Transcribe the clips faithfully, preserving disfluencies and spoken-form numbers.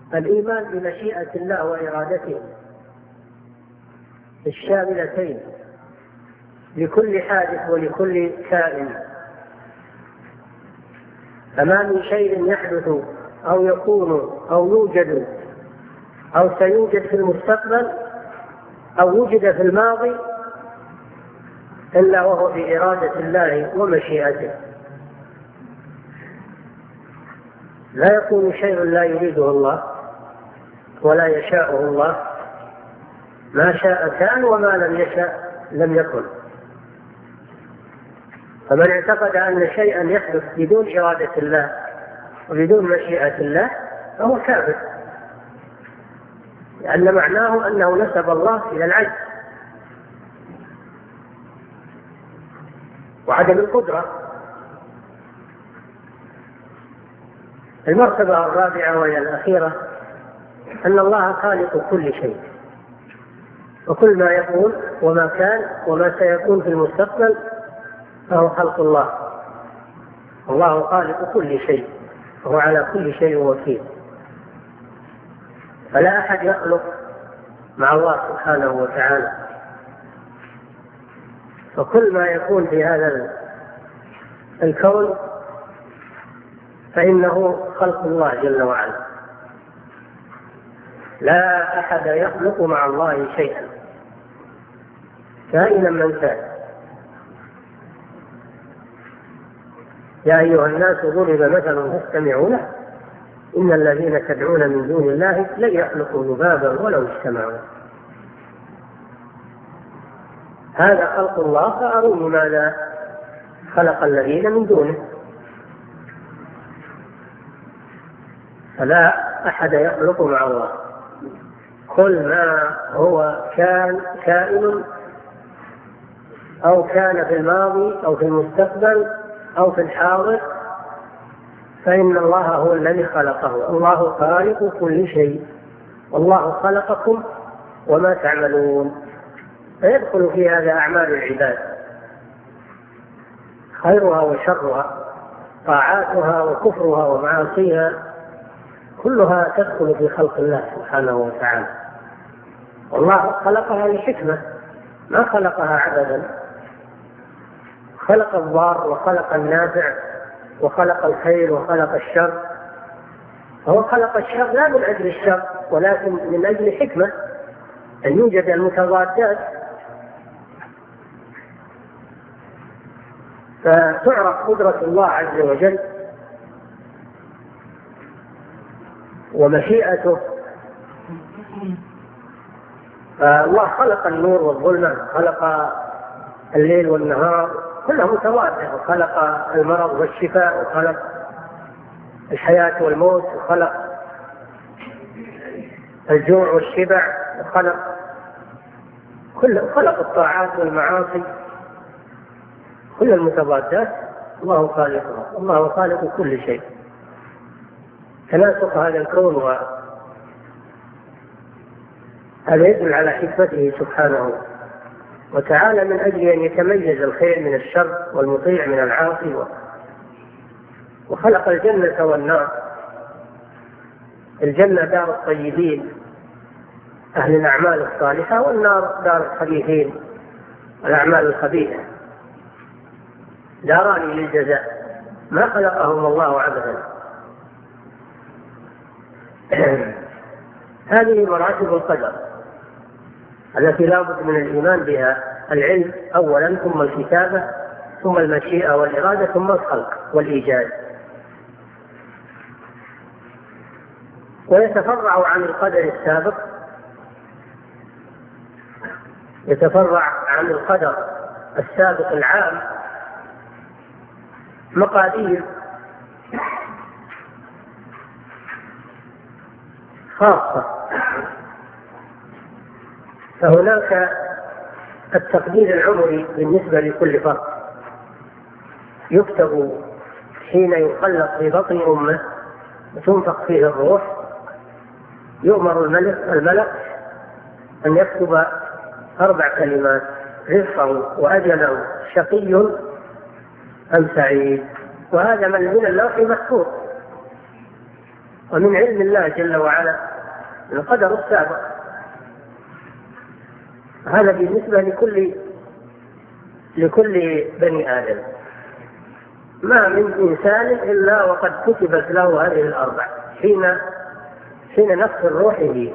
الإيمان بمشيئة الله وإرادته الشاملتين لكل حادث ولكل كائن. فما من شيء يحدث أو يكون أو يوجد أو سيوجد في المستقبل أو وجد في الماضي إلا وهو بإرادة الله ومشيئته. لا يكون شيء لا يريده الله ولا يشاءه الله، ما شاء كان وما لم يشاء لم يكن. فمن اعتقد أن شيئا يحدث بدون إرادة الله وبدون مشيئة الله فهو كافر، لأن معناه أنه نسب الله إلى العجز وعدم القدرة. المرتبة الرابعة وهي الأخيرة أن الله خالق كل شيء، وكل ما يكون وما كان وما سيكون في المستقبل فهو خلق الله. الله خالق كل شيء وهو على كل شيء وكيل، فلا أحد يخلق مع الله سبحانه وتعالى. فكل ما يكون في هذا الكون فإنه خلق الله جل وعلا، لا أحد يخلق مع الله شيئا كائنا من كان. يا أيها الناس ضرب مثل فاستمعوا له إن الذين تدعون من دون الله لن يخلقوا ذبابا ولو اجتمعوا. هذا خلق الله، فأروني ماذا خلق الذين من دونه. فلا أحد يخلق مع الله. كل ما هو كان كائن أو كان في الماضي أو في المستقبل أو في الحاضر فإن الله هو الذي خلقه. الله خالق كل شيء، والله خلقكم وما تعملون. فيدخل في هذا أعمال العباد خيرها وشرها، طاعاتها وكفرها ومعاصيها، كلها تدخل في خلق الله سبحانه وتعالى. والله خلقها لحكمة، ما خلقها عبثا. خلق الضار وخلق النافع وخلق الخير وخلق الشر. فهو خلق الشر لا من أجل الشر ولكن من أجل حكمة، أن يوجد المتضادات فتعرف قدرة الله عز وجل ومشيئته. فالله خلق النور والظلمة، خلق الليل والنهار، كله متوازن، وخلق المرض والشفاء، وخلق الحياة والموت، وخلق الجوع والشبع، وخلق كل خلق الطاعات والمعاصي، كل المتضادات الله خالقها. الله خالق كل شيء. تناسق هذا الكون هذا يدل على حكمته سبحانه وتعالى من أجل أن يتميز الخير من الشر والمطيع من العاصي. وخلق الجنة والنار. الجنة دار الطيبين أهل الأعمال الصالحة، والنار دار الخبيثين الأعمال الخبيثة، داران للجزاء ما خلقهم الله عبثا. هذه مراتب القدر التي لا بد من الإيمان بها: العلم أولا، ثم الكتابة، ثم المشيئة والإرادة، ثم الخلق والإيجاد. ويتفرع عن القدر السابق، يتفرع عن القدر السابق العام مقادير خاصة. فهناك التقدير العمري بالنسبة لكل فرد، يكتب حين يخلق في بطن أمه وتنفخ فيه الروح، يؤمر الملك الملك أن يكتب أربع كلمات: رزقه وأجله، شقي أم سعيد. وهذا من من اللوح محفوظ. ومن علم الله جل وعلا القدر السابق. هذا بالنسبة لكل لكل بني آدم، ما من إنسان إلا وقد كتبت له هذه الأربع حين حين نفخ الروح فيه.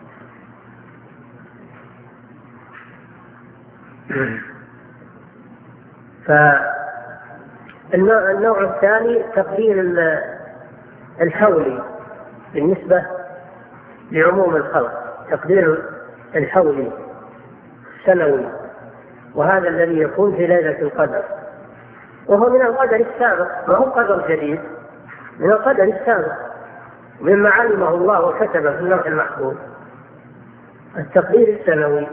فالنوع الثاني تقدير الحولي بالنسبة لعموم الخلق، تقدير الحولي السنوي، وهذا الذي يكون في ليلة القدر، وهو من القدر السابق، ما هو قدر جديد، من القدر السابق مما علمه الله وكتبه في اللوح المحفوظ، التقدير السنوي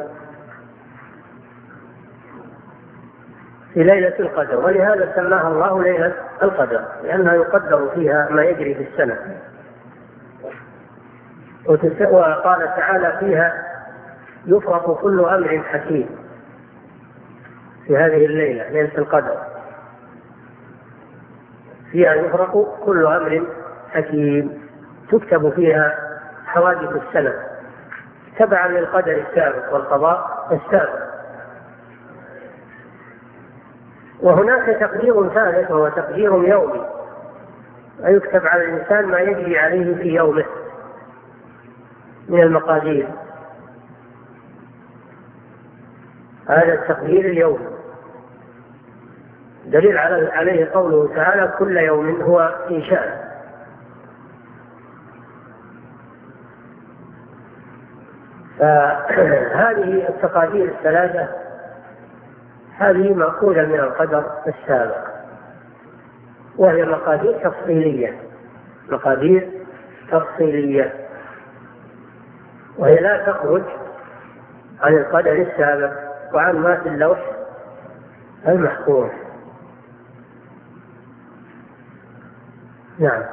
في ليلة القدر. ولهذا سماها الله ليلة القدر، لأنها يقدر فيها ما يجري في السنة. وقال تعالى فيها يفرق كل أمر حكيم، في هذه الليلة ليلة القدر فيها يفرق كل أمر حكيم، تكتب فيها حوادث السنة تبعا للقدر السابق والقضاء السابق. وهناك تقدير ثالث وهو تقدير يومي، ويكتب على الإنسان ما يجري عليه في يومه من المقادير، هذا التقدير اليومي دليل عليه قوله تعالى كل يوم هو في شأن. فهذه التقادير الثلاثة هذه مأخوذة من القدر السابق، وهي مقادير تفصيلية، مقادير تفصيلية، وهي لا تخرج عن القدر السابق وعن ما في اللوح المحفوظ. نعم.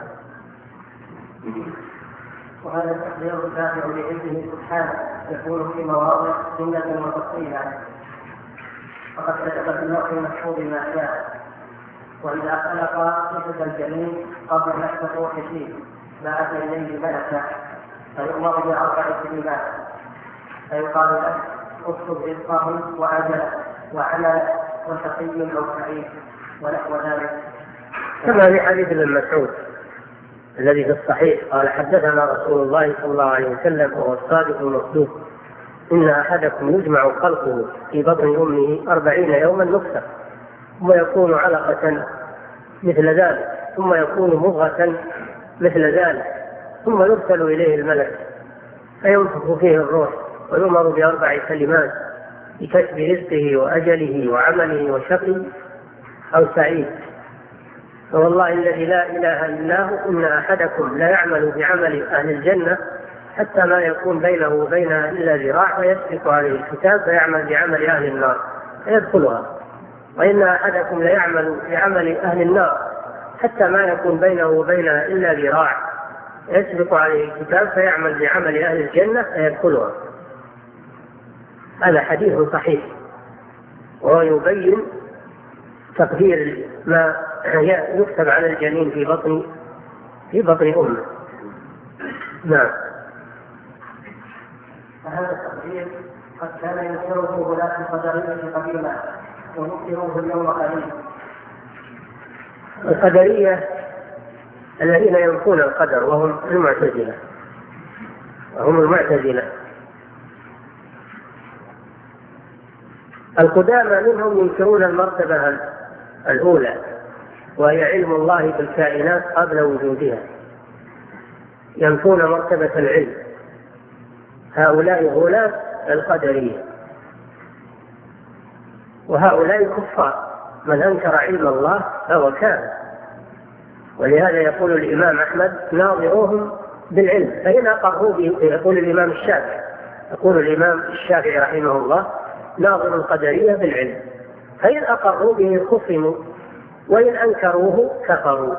وهذا التقدير التابع لعلمه سبحانه يكون في مواضع جملة وتفصيلا، فقد كتب في اللوح المحفوظ ما شاء. وإذا خلق نفس الجنين قبل نفس الروح فيه بعث إليه ملكا فيؤمر بأربع كلمات، فيقال له اكتب رزقه وأجله وعمله وشقي أو سعيد ونحو ذلك. كما في حديث ابن مسعود الذي في الصحيح قال حدثنا رسول الله صلى الله عليه وسلم وهو الصادق المصدوق إن أحدكم يجمع خلقه في بطن أمه أربعين يوما نطفة ثم يكون علقة مثل ذلك ثم يكون مضغة مثل ذلك ثم يرسل إليه الملك فينفخ فيه الروح ويؤمر بأربع كلمات بكتب رزقه وأجله وعمله وشقي أو سعيد. فوالله الذي لا إله إلا هو إن أحدكم لا يعمل بعمل أهل الجنة حتى ما يكون بينه وبينها إلا ذراع فيسبق عليه الكتاب فيعمل بعمل أهل النار فيدخلها، وإن أحدكم لا يعمل بعمل أهل النار حتى ما يكون بينه وبينها إلا ذراع يسبق عليه الكتاب فيعمل بعمل أهل الجنة فيدخلها. هذا حديث صحيح وهو يبين تقدير ما يكتب على الجنين في بطن في بطن أمه. نعم. فهذا التقدير قد كان ينكره ولاة القدرية قديما ونكره اليوم قليلا. القدرية الذين ينكرون القدر وهم المعتزلة وهم المعتزلة القدامى منهم ينكرون المرتبة الأولى وهي علم الله بالكائنات قبل وجودها، ينفون مرتبة العلم. هؤلاء غلاة القدرية، وهؤلاء كفار، من أنكر علم الله فهو كافر. ولهذا يقول الإمام أحمد ناظروهم بالعلم فإن أقروا به. يقول الإمام الشافعي يقول الإمام الشافعي رحمه الله ناظر القدرية بالعلم فإن أقروا به خصموا وإن أنكروه كفروا.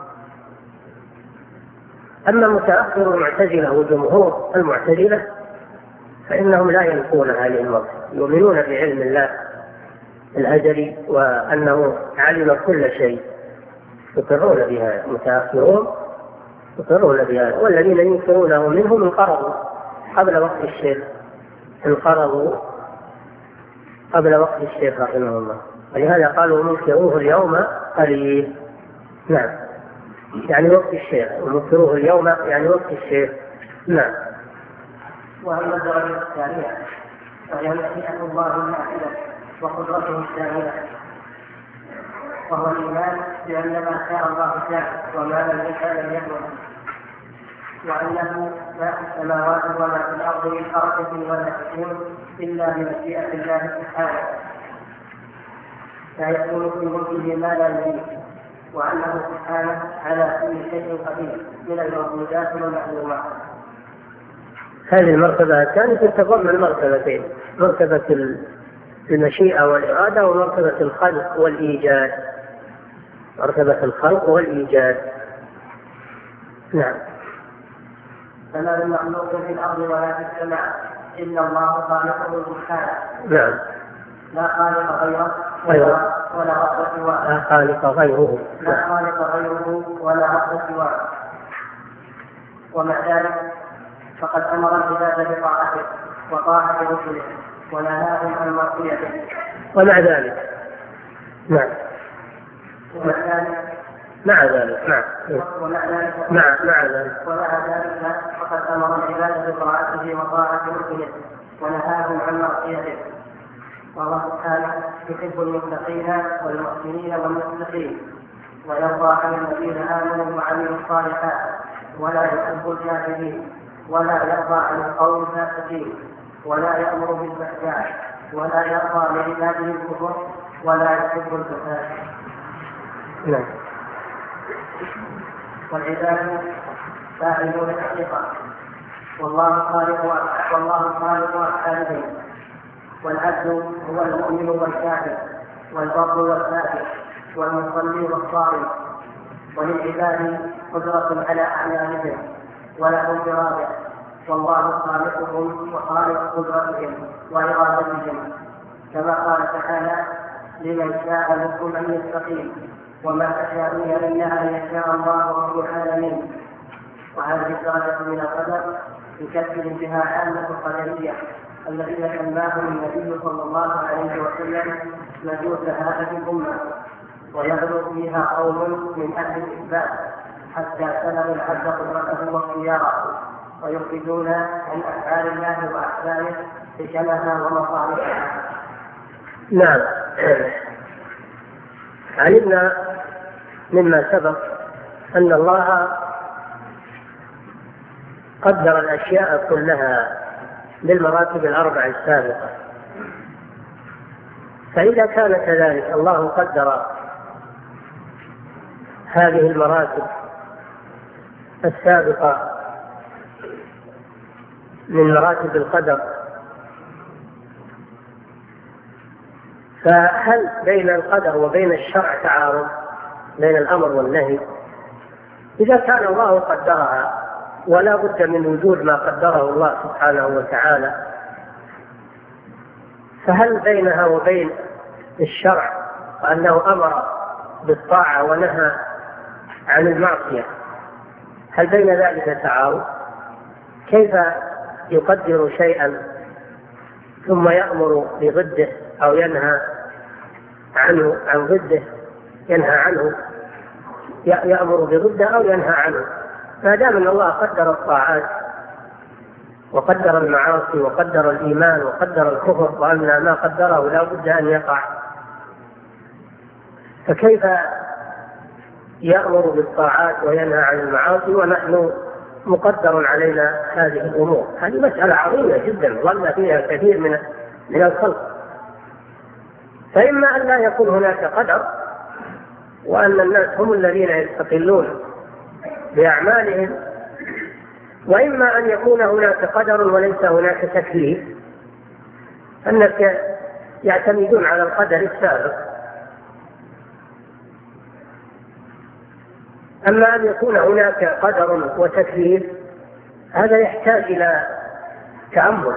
أما متأخر المعتزلة وجمهور المعتزلة فإنهم لا ينفون هذه المرتبة، يؤمنون بعلم الله الأزلي وأنه علم كل شيء، يقرون بها. متأخرون يقرون بهذا، والذين ينكرونه منهم انقرضوا قبل وقت الشيخ، انقرضوا قبل وقت الشيخ رحمه الله، ولهذا قالوا منكروه اليوم قليل. نعم، يعني وقت الشيخ، ومنكروه اليوم يعني وقت الشيخ. نعم. وأما الدرجة الثانية فهي مشيئة الله النافذة وقدرته الشاملة، وهو الإيمان بأن ما شاء الله كان وما لم يشاء لم يكن، وأنه ما في السماوات وما في الأرض من حركة ولا سكون إلا بمشيئة الله سبحانه، فيكون في ملكه ما لا يريد، وأنه سبحانه على كل شيء قدير من الموجودات والمعلومات. هذه المرتبة الثانية تتضمن مرتبتين: مرتبة المشيئة والإرادة، ومرتبة الخلق والإيجاد. مرتبة الخلق والإيجاد. نعم. فما من مخلوق في الأرض ولا في السماء إلا الله خالقه سبحانه. نعم. لا خالق غيره غيره ولا رب سواه. لا خالق غيره. لا خالق غيره ولا رب سواه. ومع ذلك فقد أمر العباد بطاعته وطاعة رسله ونهاهم عن معصيته. ومع ذلك نعم. ومع ذلك مع ذلك نعم. ومع ذلك مع مع ذلك ومع ذلك فقد أمر العباد بطاعته وطاعة رسله ونهاهم عن معصيته. والله سبحانه يحب المتقين والمحسنين والمتقين، ويرضى عن الذين آمنوا وعملوا الصالحات، ولا يحب الكافرين، ولا يرضى عن القوم الفاسقين، ولا يأمر بالفحشاء، ولا يرضى لعباده الكفر، ولا يحب الفساد. نعم. والعباد فاعلون حقيقة، والله خالق والله خالق أفعالهم. والعبد هو المؤمن والكافر والبر والفاجر والمصلي والصائم. وللعباد قدرة على أعمالهم ولهم إرادة، والله خالقهم وخالق قدرتهم وإرادتهم، كما قال تعالى: لمن شاء منكم أن يستقيم وما تشاءون إلا أن يشاء الله رب العالمين. وهذه الدرجة من القدر يكفر بها عامة القدرية الذين سماهم النبي صلى الله عليه وسلم مجوس هذه الأمة، ويغلو فيها قوم من أهل الإثبات حتى سلبوا العبد قدرته واختياره، ويخرجون عن أفعال الله وأحكامه حكمها ومصالحها. نعم. علمنا مما سبق أن الله قدر الأشياء كلها بالمراتب الأربع السابقة، فإذا كان كذلك الله قدر هذه المراتب السابقة من مراتب القدر، فهل بين القدر وبين الشرع تعارض بين الأمر والنهي؟ إذا كان الله قدرها ولا بد من وجود ما قدره الله سبحانه وتعالى، فهل بينها وبين الشرع وأنه أمر بالطاعة ونهى عن المعصية هل بين ذلك تعارض؟ كيف يقدر شيئا ثم يأمر بضده أو ينهى عنه عن ضده، ينهى عنه يأمر بضده أو ينهى عنه؟ ما دام أن الله قدر الطاعات وقدر المعاصي وقدر الإيمان وقدر الكفر وأن ما قدره لا بد أن يقع، فكيف يأمر بالطاعات وينهى عن المعاصي ونحن مقدر علينا هذه الأمور؟ هذه مسألة عظيمة جدا ظل فيها كثير من من الخلق. فإما أن لا يكون هناك قدر وأن الناس هم الذين يستقلون بأعمالهم، وإما أن يكون هناك قدر وليس هناك تكليف، الناس يعتمدون على القدر السابق. أما أن يكون هناك قدر وتكليف هذا يحتاج إلى تأمل.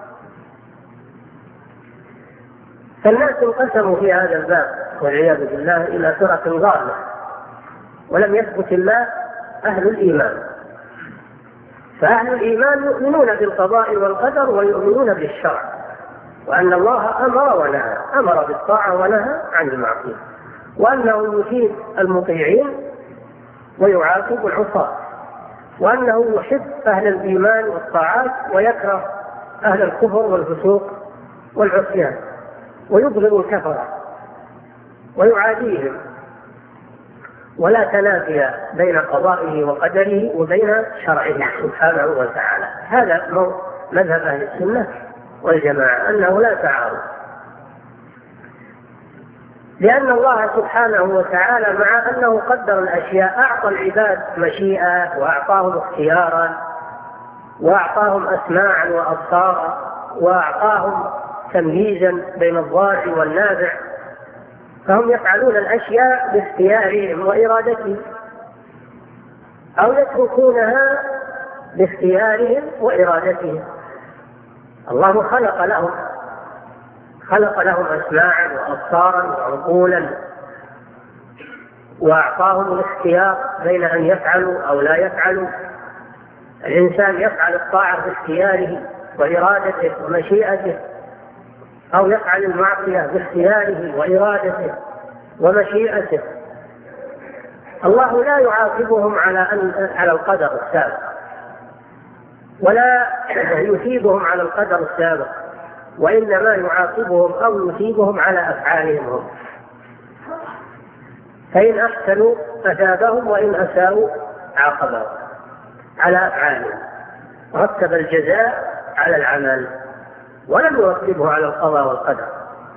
فالناس انقسموا في هذا الباب والعياذ بالله إلى فرق ضالة، ولم يثبت الله أهل الإيمان. فأهل الإيمان يؤمنون بالقضاء والقدر ويؤمنون بالشرع، وأن الله أمر ونهى، أمر بالطاعة ونهى عن المعصية، وأنه يثيب المطيعين ويعاقب العصاة، وأنه يحب أهل الإيمان والطاعات ويكره أهل الكفر والفسوق والعصيان، ويبغض الكفرة ويعاديهم، ولا تنافي بين قضائه وقدره وبين شرعه سبحانه وتعالى. هذا مذهب أهل السنة والجماعة، أنه لا تعارض، لأن الله سبحانه وتعالى مع أنه قدر الأشياء أعطى العباد مشيئة وأعطاهم اختيارا وأعطاهم أسماعا وأبصارا وأعطاهم تمييزا بين الضار والنافع، فهم يفعلون الأشياء باختيارهم وإرادتهم أو يتركونها باختيارهم وإرادتهم. الله خلق لهم خلق لهم أسماعا وأبصارا وعقولا وأعطاهم الاختيار بين أن يفعلوا أو لا يفعلوا. الإنسان يفعل الطاعة باختياره وإرادته ومشيئته، أو يفعل المعصية باختياره وإرادته ومشيئته. الله لا يعاقبهم على أن على القدر السابق، ولا يثيبهم على القدر السابق، وإنما يعاقبهم أو يثيبهم على أفعالهم هم. فإن أحسنوا أثابهم وإن أساءوا عاقبهم على أفعالهم، رتب الجزاء على العمل ولم يرتبه على القضاء والقدر،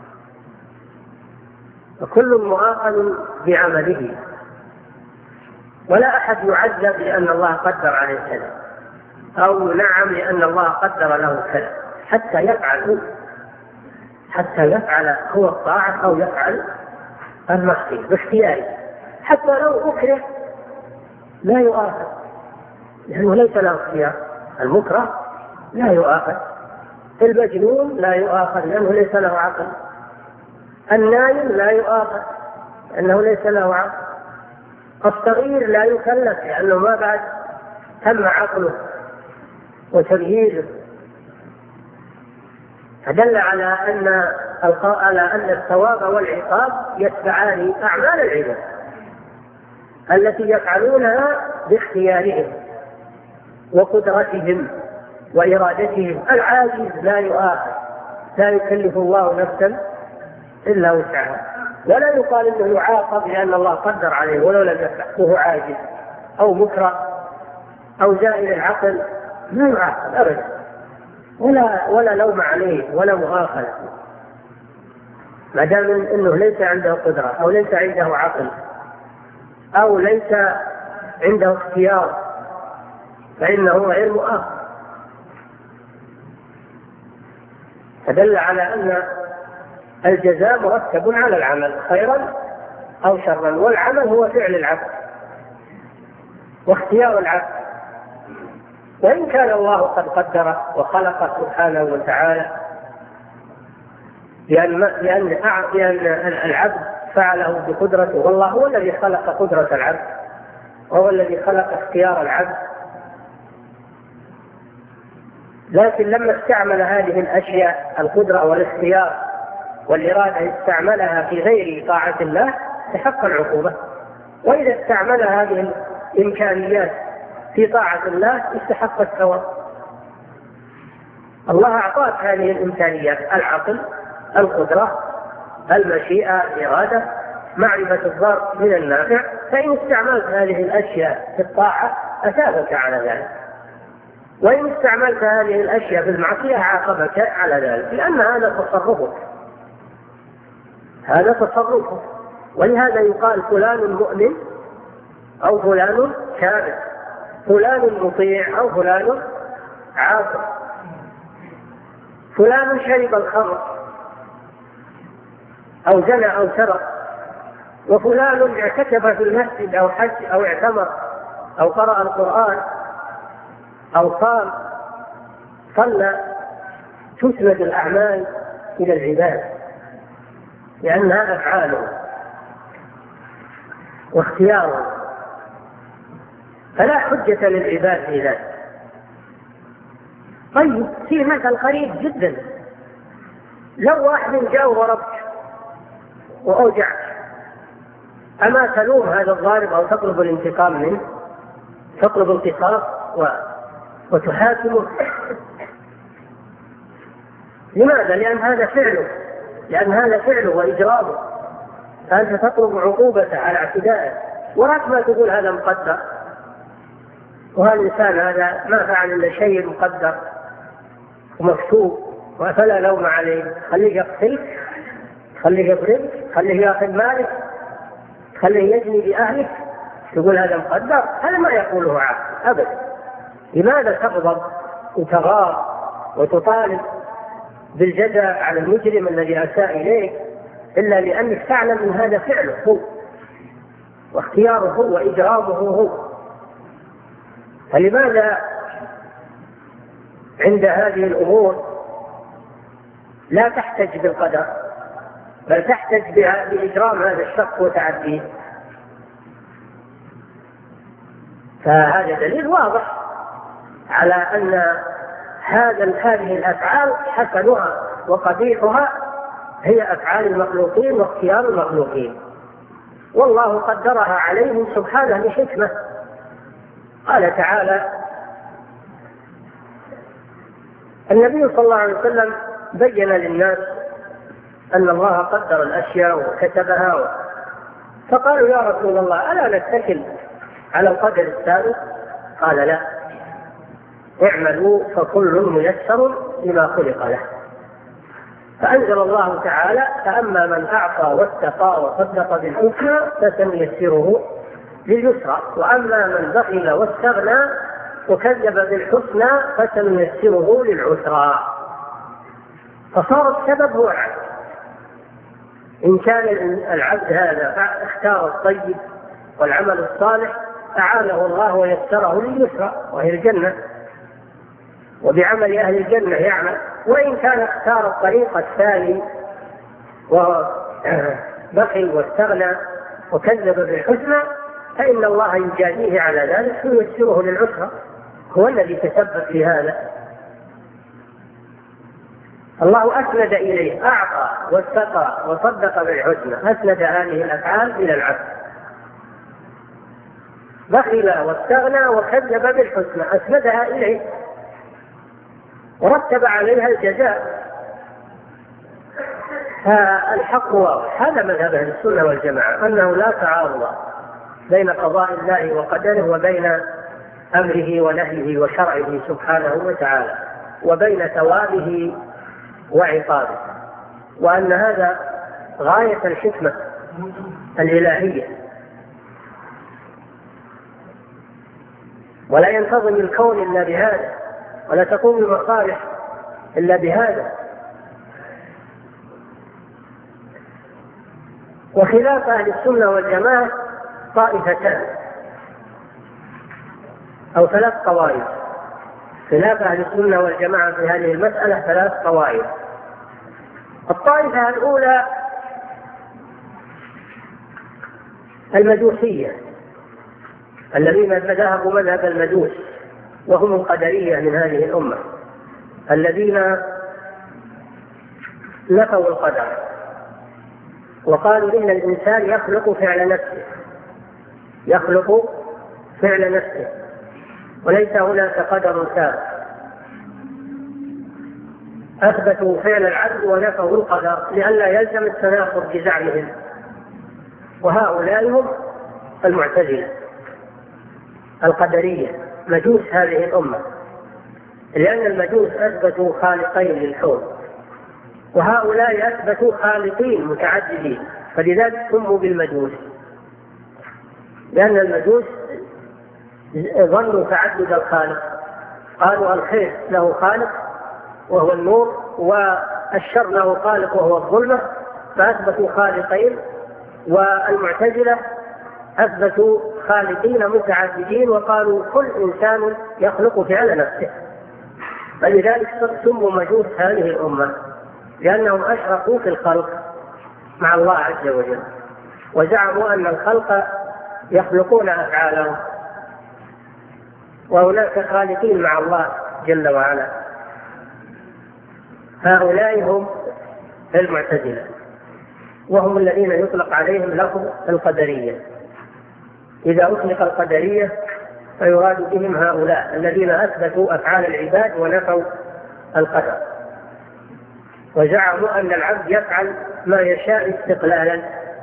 فكل مؤاخذ بعمله، ولا أحد يعذب لأن الله قدر عليه كذا أو نعم لأن الله قدر له كذا، حتى يفعل حتى يفعل هو الطاعة أو يفعل المعصية باختياره، حتى لو أكره لا يؤاخذ لأنه ليس له اختيار. المكره لا يؤاخذ، المجنون لا يؤاخذ لأنه ليس له عقل، النايم لا يؤاخذ لأنه ليس له عقل، الصغير لا يكلف لأنه ما بعد تم عقله وتمييزه. فدل على أن على أن الثواب والعقاب يتبعان أعمال العباد التي يفعلونها باختيارهم وقدرتهم وإرادتهم. العاجز لا يؤاخذ، لا يكلف الله نفسا إلا وسعها، ولا يقال إنه يعاقب لأن الله قدر عليه ولو لم يفعل وهو عاجز أو مكره أو زائل العقل، لا يعاقب أبدا، ولا ولا لوم عليه ولا مؤاخذة، ما دام إنه ليس عنده قدرة أو ليس عنده عقل أو ليس عنده اختيار فإنه غير مؤاخذ. فدل على أن الجزاء مرتب على العمل خيرا أو شرا، والعمل هو فعل العبد واختيار العبد، وإن كان الله قد قدر وخلق سبحانه وتعالى، لأن, لأن, لأن العبد فعله بقدرته، والله هو الذي خلق قدرة العبد وهو الذي خلق اختيار العبد. لكن لما استعمل هذه الأشياء القدرة والاختيار والإرادة استعملها في غير طاعة الله تحقق العقوبة، وإذا استعمل هذه الإمكانيات في طاعة الله استحق الثواب. الله أعطاك هذه الإمكانيات: العقل، القدرة، المشيئة، الإرادة، معرفة الضار من النافع، فإن استعملت هذه الأشياء في الطاعة أثابك على ذلك، وإن استعملت هذه الأشياء في المعصية عاقبك على ذلك، لأن هذا تصرفك هذا تصرفك ولهذا يقال فلان مؤمن أو فلان كافر، فلان مطيع أو فلان عاصي، فلان شرب الخمر أو زنى أو سرق، وفلان اعتكف في المسجد أو حج أو اعتمر أو قرأ القرآن أو صام صلى. تسند الأعمال إلى العباد لأنها أفعاله واختياره، فلا حجة للعباد في ذلك. طيب في مثل قريب جدا، لو واحد جاء وضربك وأوجعك، أما تلوم هذا الضارب أو تطلب الانتقام منه، تطلب القصاص وتحاكمه؟ لماذا؟ لأن هذا فعله، لأن هذا فعله وإجرامه، فأنت تطلب عقوبته على اعتدائه، وراك ما تقول هذا مقدر، وهذا الإنسان هذا ما فعل إلا شيء مقدر ومكتوب وفلا لوم عليه، خليه يقتلك، خليه يضربك، خليه يأخذ مالك، خليه يجني بأهلك، تقول هذا مقدر؟ هذا ما يقوله عاقل أبدا. لماذا تغضب وتغار وتطالب بالجزاء على المجرم الذي أساء إليك إلا لأنك تعلم أن هذا فعله هو واختياره هو وإجرامه هو؟ فلماذا عند هذه الأمور لا تحتج بالقدر بل تحتج بإجرام هذا الشخص وتعديه؟ فهذا دليل واضح على أن هذا هذه الأفعال حسنها وقبيحها هي أفعال المخلوقين واختيار المخلوقين، والله قدرها عليهم سبحانه لحكمة. قال تعالى: النبي صلى الله عليه وسلم بين للناس أن الله قدر الأشياء وكتبها، فقالوا: يا رسول الله ألا نتكل على القدر السابق؟ قال: لا، اعملوا فكل ميسر لما خلق له. فأنزل الله تعالى: فأما من أعطى واتقى وصدق بالحسنى فسنيسره لليسرى، وأما من بخل واستغنى وكذب بالحسنى فسنيسره للعسرى. فصار السبب هو العبد. إن كان العبد هذا اختار الطيب والعمل الصالح أعانه الله ويسره لليسرى وهي الجنة، وبعمل أهل الجنة يعمل. وإن كان اختار الطريق الثاني وبخل واستغنى وكذب بالحسنى فإن الله يجازيه على ذلك ويسره للعسرى، هو الذي تسبب في هذا. الله أسند إليه، أعطى واتقى وصدق بالحسنى، أسند هذه الأفعال إلى العبد. بخل واستغنى وكذب بالحسنى أسندها إليه ورتب عليها الجزاء. فالحق واضح، هذا مذهب أهل السنة والجماعة، أنه لا تعارض بين قضاء الله وقدره وبين أمره ونهيه وشرعه سبحانه وتعالى وبين ثوابه وعقابه، وأن هذا غاية الحكمة الإلهية، ولا ينتظم الكون إلا بهذا، ولا تقوم المصالح إلا بهذا. وخلاف أهل السنة والجماعة طائفتان أو ثلاث طوائف. خلاف أهل السنة والجماعة في هذه المسألة ثلاث طوائف. الطائفة الأولى المجوسية، الذين ذهبوا مذهب المجوس، وهم القدرية من هذه الأمة، الذين نفوا القدر وقالوا إن الإنسان يخلق فعل نفسه، يخلق فعل نفسه وليس هناك قدر سابق. أثبتوا فعل العبد ونفوا القدر لئلا يلزم التناقض بزعمهم، وهؤلاء هم المعتزلة القدرية مجوس هذه الأمة، لأن المجوس أثبتوا خالقين للكون، وهؤلاء أثبتوا خالقين متعددين، فلذلك سموا بالمجوس، لأن المجوس ظنوا تعدد الخالق، قالوا الخير له خالق وهو النور والشر له خالق وهو الظلمة، فأثبتوا خالقين. والمعتزلة أثبتوا خالقين متعددين وقالوا كل إنسان يخلق فعل نفسه، فلذلك سموا مجوس هذه الأمة، لأنهم أشركوا في الخلق مع الله عز وجل، وزعموا أن الخلق يخلقون أفعالهم وهناك خالقين مع الله جل وعلا. هؤلاء هم المعتزلة، وهم الذين يطلق عليهم لفظ القدرية. إذا أطلق القدرية فيراد بهم هؤلاء الذين أثبتوا أفعال العباد ونفوا القدر، وزعموا أن العبد يفعل ما يشاء استقلالا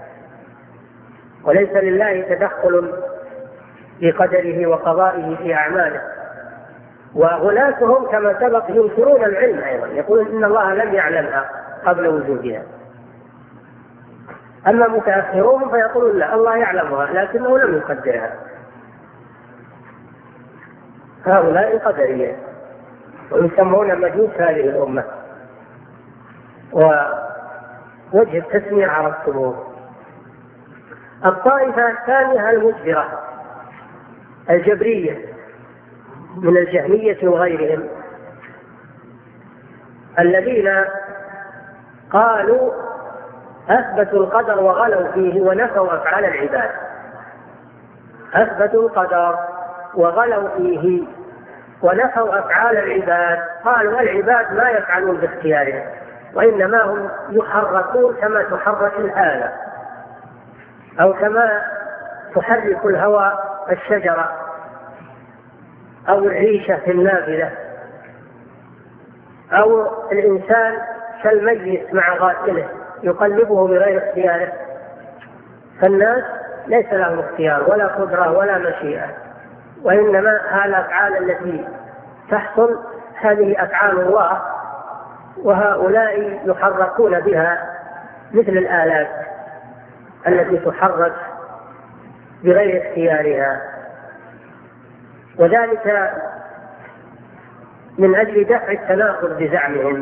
وليس لله تدخل بقدره وقضائه في أعماله. وغلاتهم كما سبق ينكرون العلم أيضا، يقولون إن الله لم يعلمها قبل وجودها. أما متأخرون فيقولون لا، الله يعلمها لكنه لم يقدرها. هؤلاء القدرية ويسمون مجوس هذه الأمة، ووجه التسمية عرفتموه. الطائفة الثانية المجبرة الجبرية من الجهمية وغيرهم، الذين قالوا أثبتوا القدر وغلوا فيه ونفوا أفعال العباد. أثبتوا القدر وغلوا فيه ونفوا أفعال العباد. قالوا العباد ما يفعلون باختيارهم، وإنما هم يحركون كما تحرك الآلة، أو كما تحرك الهوى الشجرة أو الريشة في النافذة، أو الإنسان كالميت مع غاسله يقلبه بغير اختياره. فالناس ليس لهم اختيار ولا قدرة ولا مشيئة، وإنما هذه الأفعال التي تحصل هذه أفعال الله، وهؤلاء يحركون بها مثل الآلات التي تحرك بغير اختيارها. وذلك من أجل دفع التناقض بزعمهم.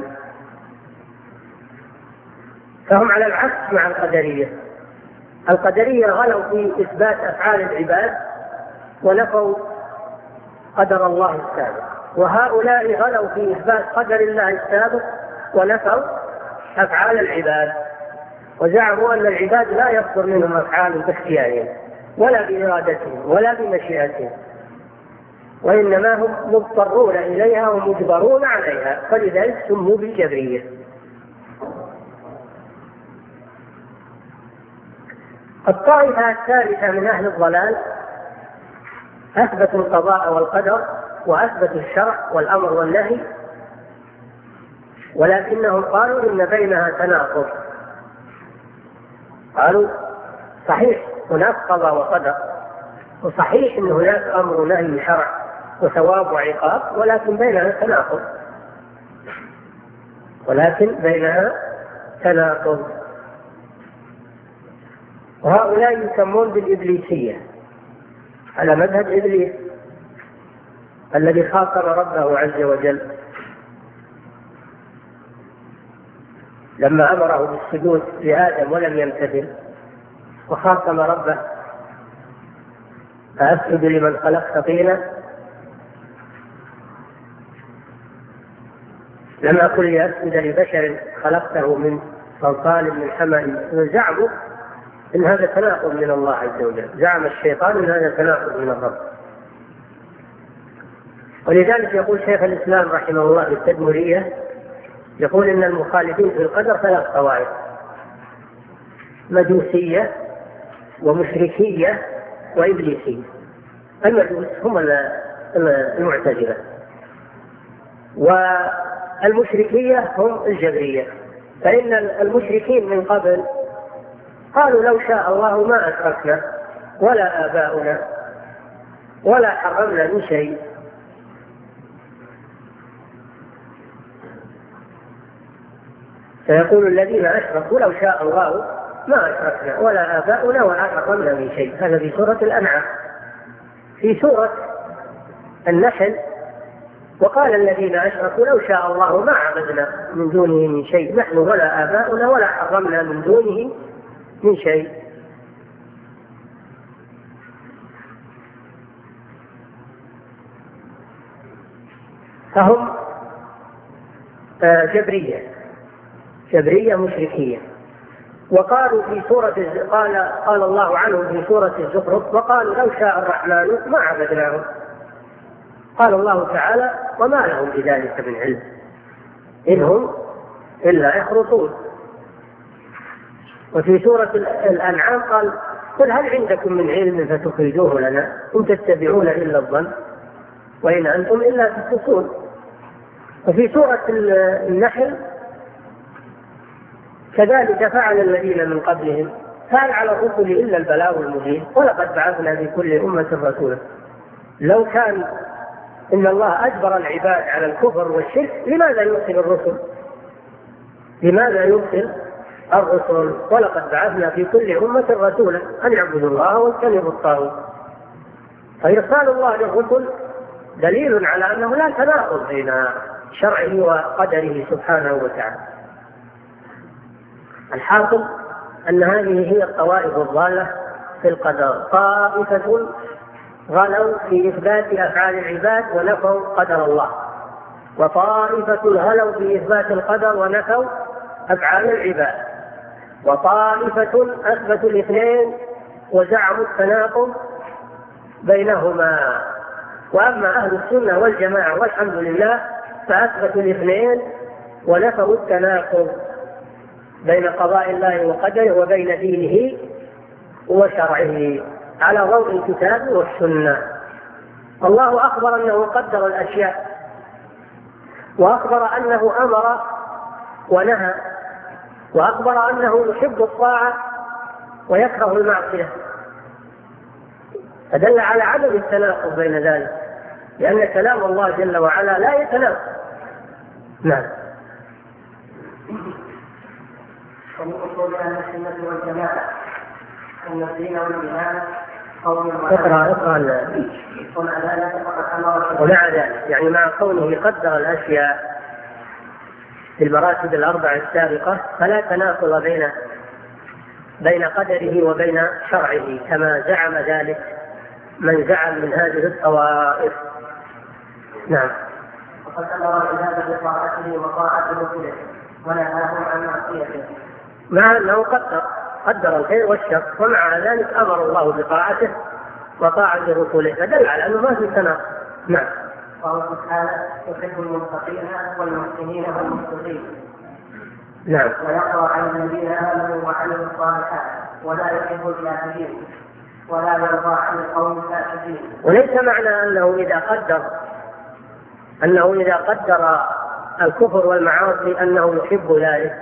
فهم على العكس مع القدرية. القدرية غلوا في إثبات أفعال العباد ونفوا قدر الله السابق، وهؤلاء غلوا في إثبات قدر الله السابق ونفوا أفعال العباد، وزعموا أن العباد لا يصدر منهم أفعال باختيارهم ولا بإرادتهم ولا بمشيئتهم، وإنما هم مضطرون إليها ومجبرون عليها، فلذلك سموا بالجبرية. الطائفة الثالثة من أهل الضلال أثبتوا القضاء والقدر وأثبتوا الشرع والأمر والنهي، ولكنهم قالوا إن بينها تناقض. قالوا صحيح هناك قضاء وقدر، وصحيح أن هناك أمر ونهي شرع وثواب وعقاب، ولكن بينها تناقض ولكن بينها تناقض وهؤلاء يسمون بالإبليسية على مذهب إبليس الذي خاطب ربه عز وجل لما أمره بالسجود لآدم ولم يمتثل، وخاصم ربه فأسجد لمن خلقت طينا لم أكن لأسجد لبشر خلقته من صلصال من حمأ. زعموا إن هذا تناقض من الله عز وجل، زعم الشيطان إن هذا تناقض من الرب. ولذلك يقول شيخ الإسلام رحمه الله في التدمرية، يقول إن المخالفين في القدر ثلاث طوائف: مجوسية ومشركية وإبليسية. المجوس هم المعتزلة، والمشركية هم الجبرية. فإن المشركين من قبل قالوا لو شاء الله ما أشركنا ولا آباؤنا ولا حرمنا من شيء. فيقول الذين أشركوا لو شاء الله ما أشركنا ولا آباؤنا ولا حرمنا من شيء. هذا في سورة الأنعام. في سورة النحل وقال الذين أشركوا لو شاء الله ما عبدنا من دونه من شيء نحن ولا آباؤنا ولا حرمنا من دونه من شيء. فهم جبرية جبرية مشركية. وقالوا في سورة قال قال الله عنهم في سورة الزخرف: وقالوا لو شاء الرحمن ما عبدناهم. قال الله تعالى وما لهم بذلك من علم إن هم إلا يخرصون. وفي سورة الأنعام قال قل هل عندكم من علم فتخرجوه لنا إن تتبعون إلا الظن وإن أنتم إلا تخرصون. وفي سورة النحل كذلك فعل الذين من قبلهم فهل على الرسل إلا البلاغ المبين ولقد بعثنا في كل أمة رسولا. لو كان إن الله أجبر العباد على الكفر والشرك لماذا يرسل الرسل؟ لماذا يرسل الرسل؟ ولقد بعثنا في كل أمة رسولا أن يعبدوا الله واجتنبوا الطاغوت. فإرسال الله للرسل دليل على أنه لا تناقض بين شرعه وقدره سبحانه وتعالى. الحاصل أن هذه هي الطوائف الضالة في القدر. طائفة غلوا في إثبات أفعال العباد ونفوا قدر الله، وطائفة غلوا في إثبات القدر ونفوا أفعال العباد، وطائفة أثبتوا الاثنين وزعموا التناقض بينهما. وأما أهل السنة والجماعة والحمد لله فأثبتوا الاثنين ونفوا التناقض بين قضاء الله وقدره وبين دينه وشرعه على ضوء الكتاب والسنة. الله أخبر أنه قدر الأشياء، وأخبر أنه أمر ونهى، وأخبر أنه يحب الطاعة ويكره المعصية، فدل على عدم التناقض بين ذلك، لأن كلام الله جل وعلا لا يتناقض. نعم. ومن أصول أهل السنة والجماعة أن الدين والإيمان قول اقرأ اقرأ ومع ذلك يعني مع كونه قدر الأشياء في المراتب الأربع السابقة فلا تناقض بين بين قدره وبين شرعه كما زعم ذلك من زعم من هذه الطوائف. نعم. وقد أمر العباد بطاعته وطاعة رسله ونهاهم عن معصيته، مع أنه قدر قدر الخير والشر، ومع ذلك أمر الله بطاعته وطاعة رسوله، فدل على أنه ما في تناقض. نعم. قال سبحانه يحب المتقين والمحسنين والمتقين. نعم. ويقرأ على الذين آمنوا وعملوا الصالحات ولا يحب الكافرين ولا يرضى عن القوم الفاسقين. وليس معنى أنه إذا قدر أنه إذا قدر الكفر والمعاصي أنه يحب ذلك،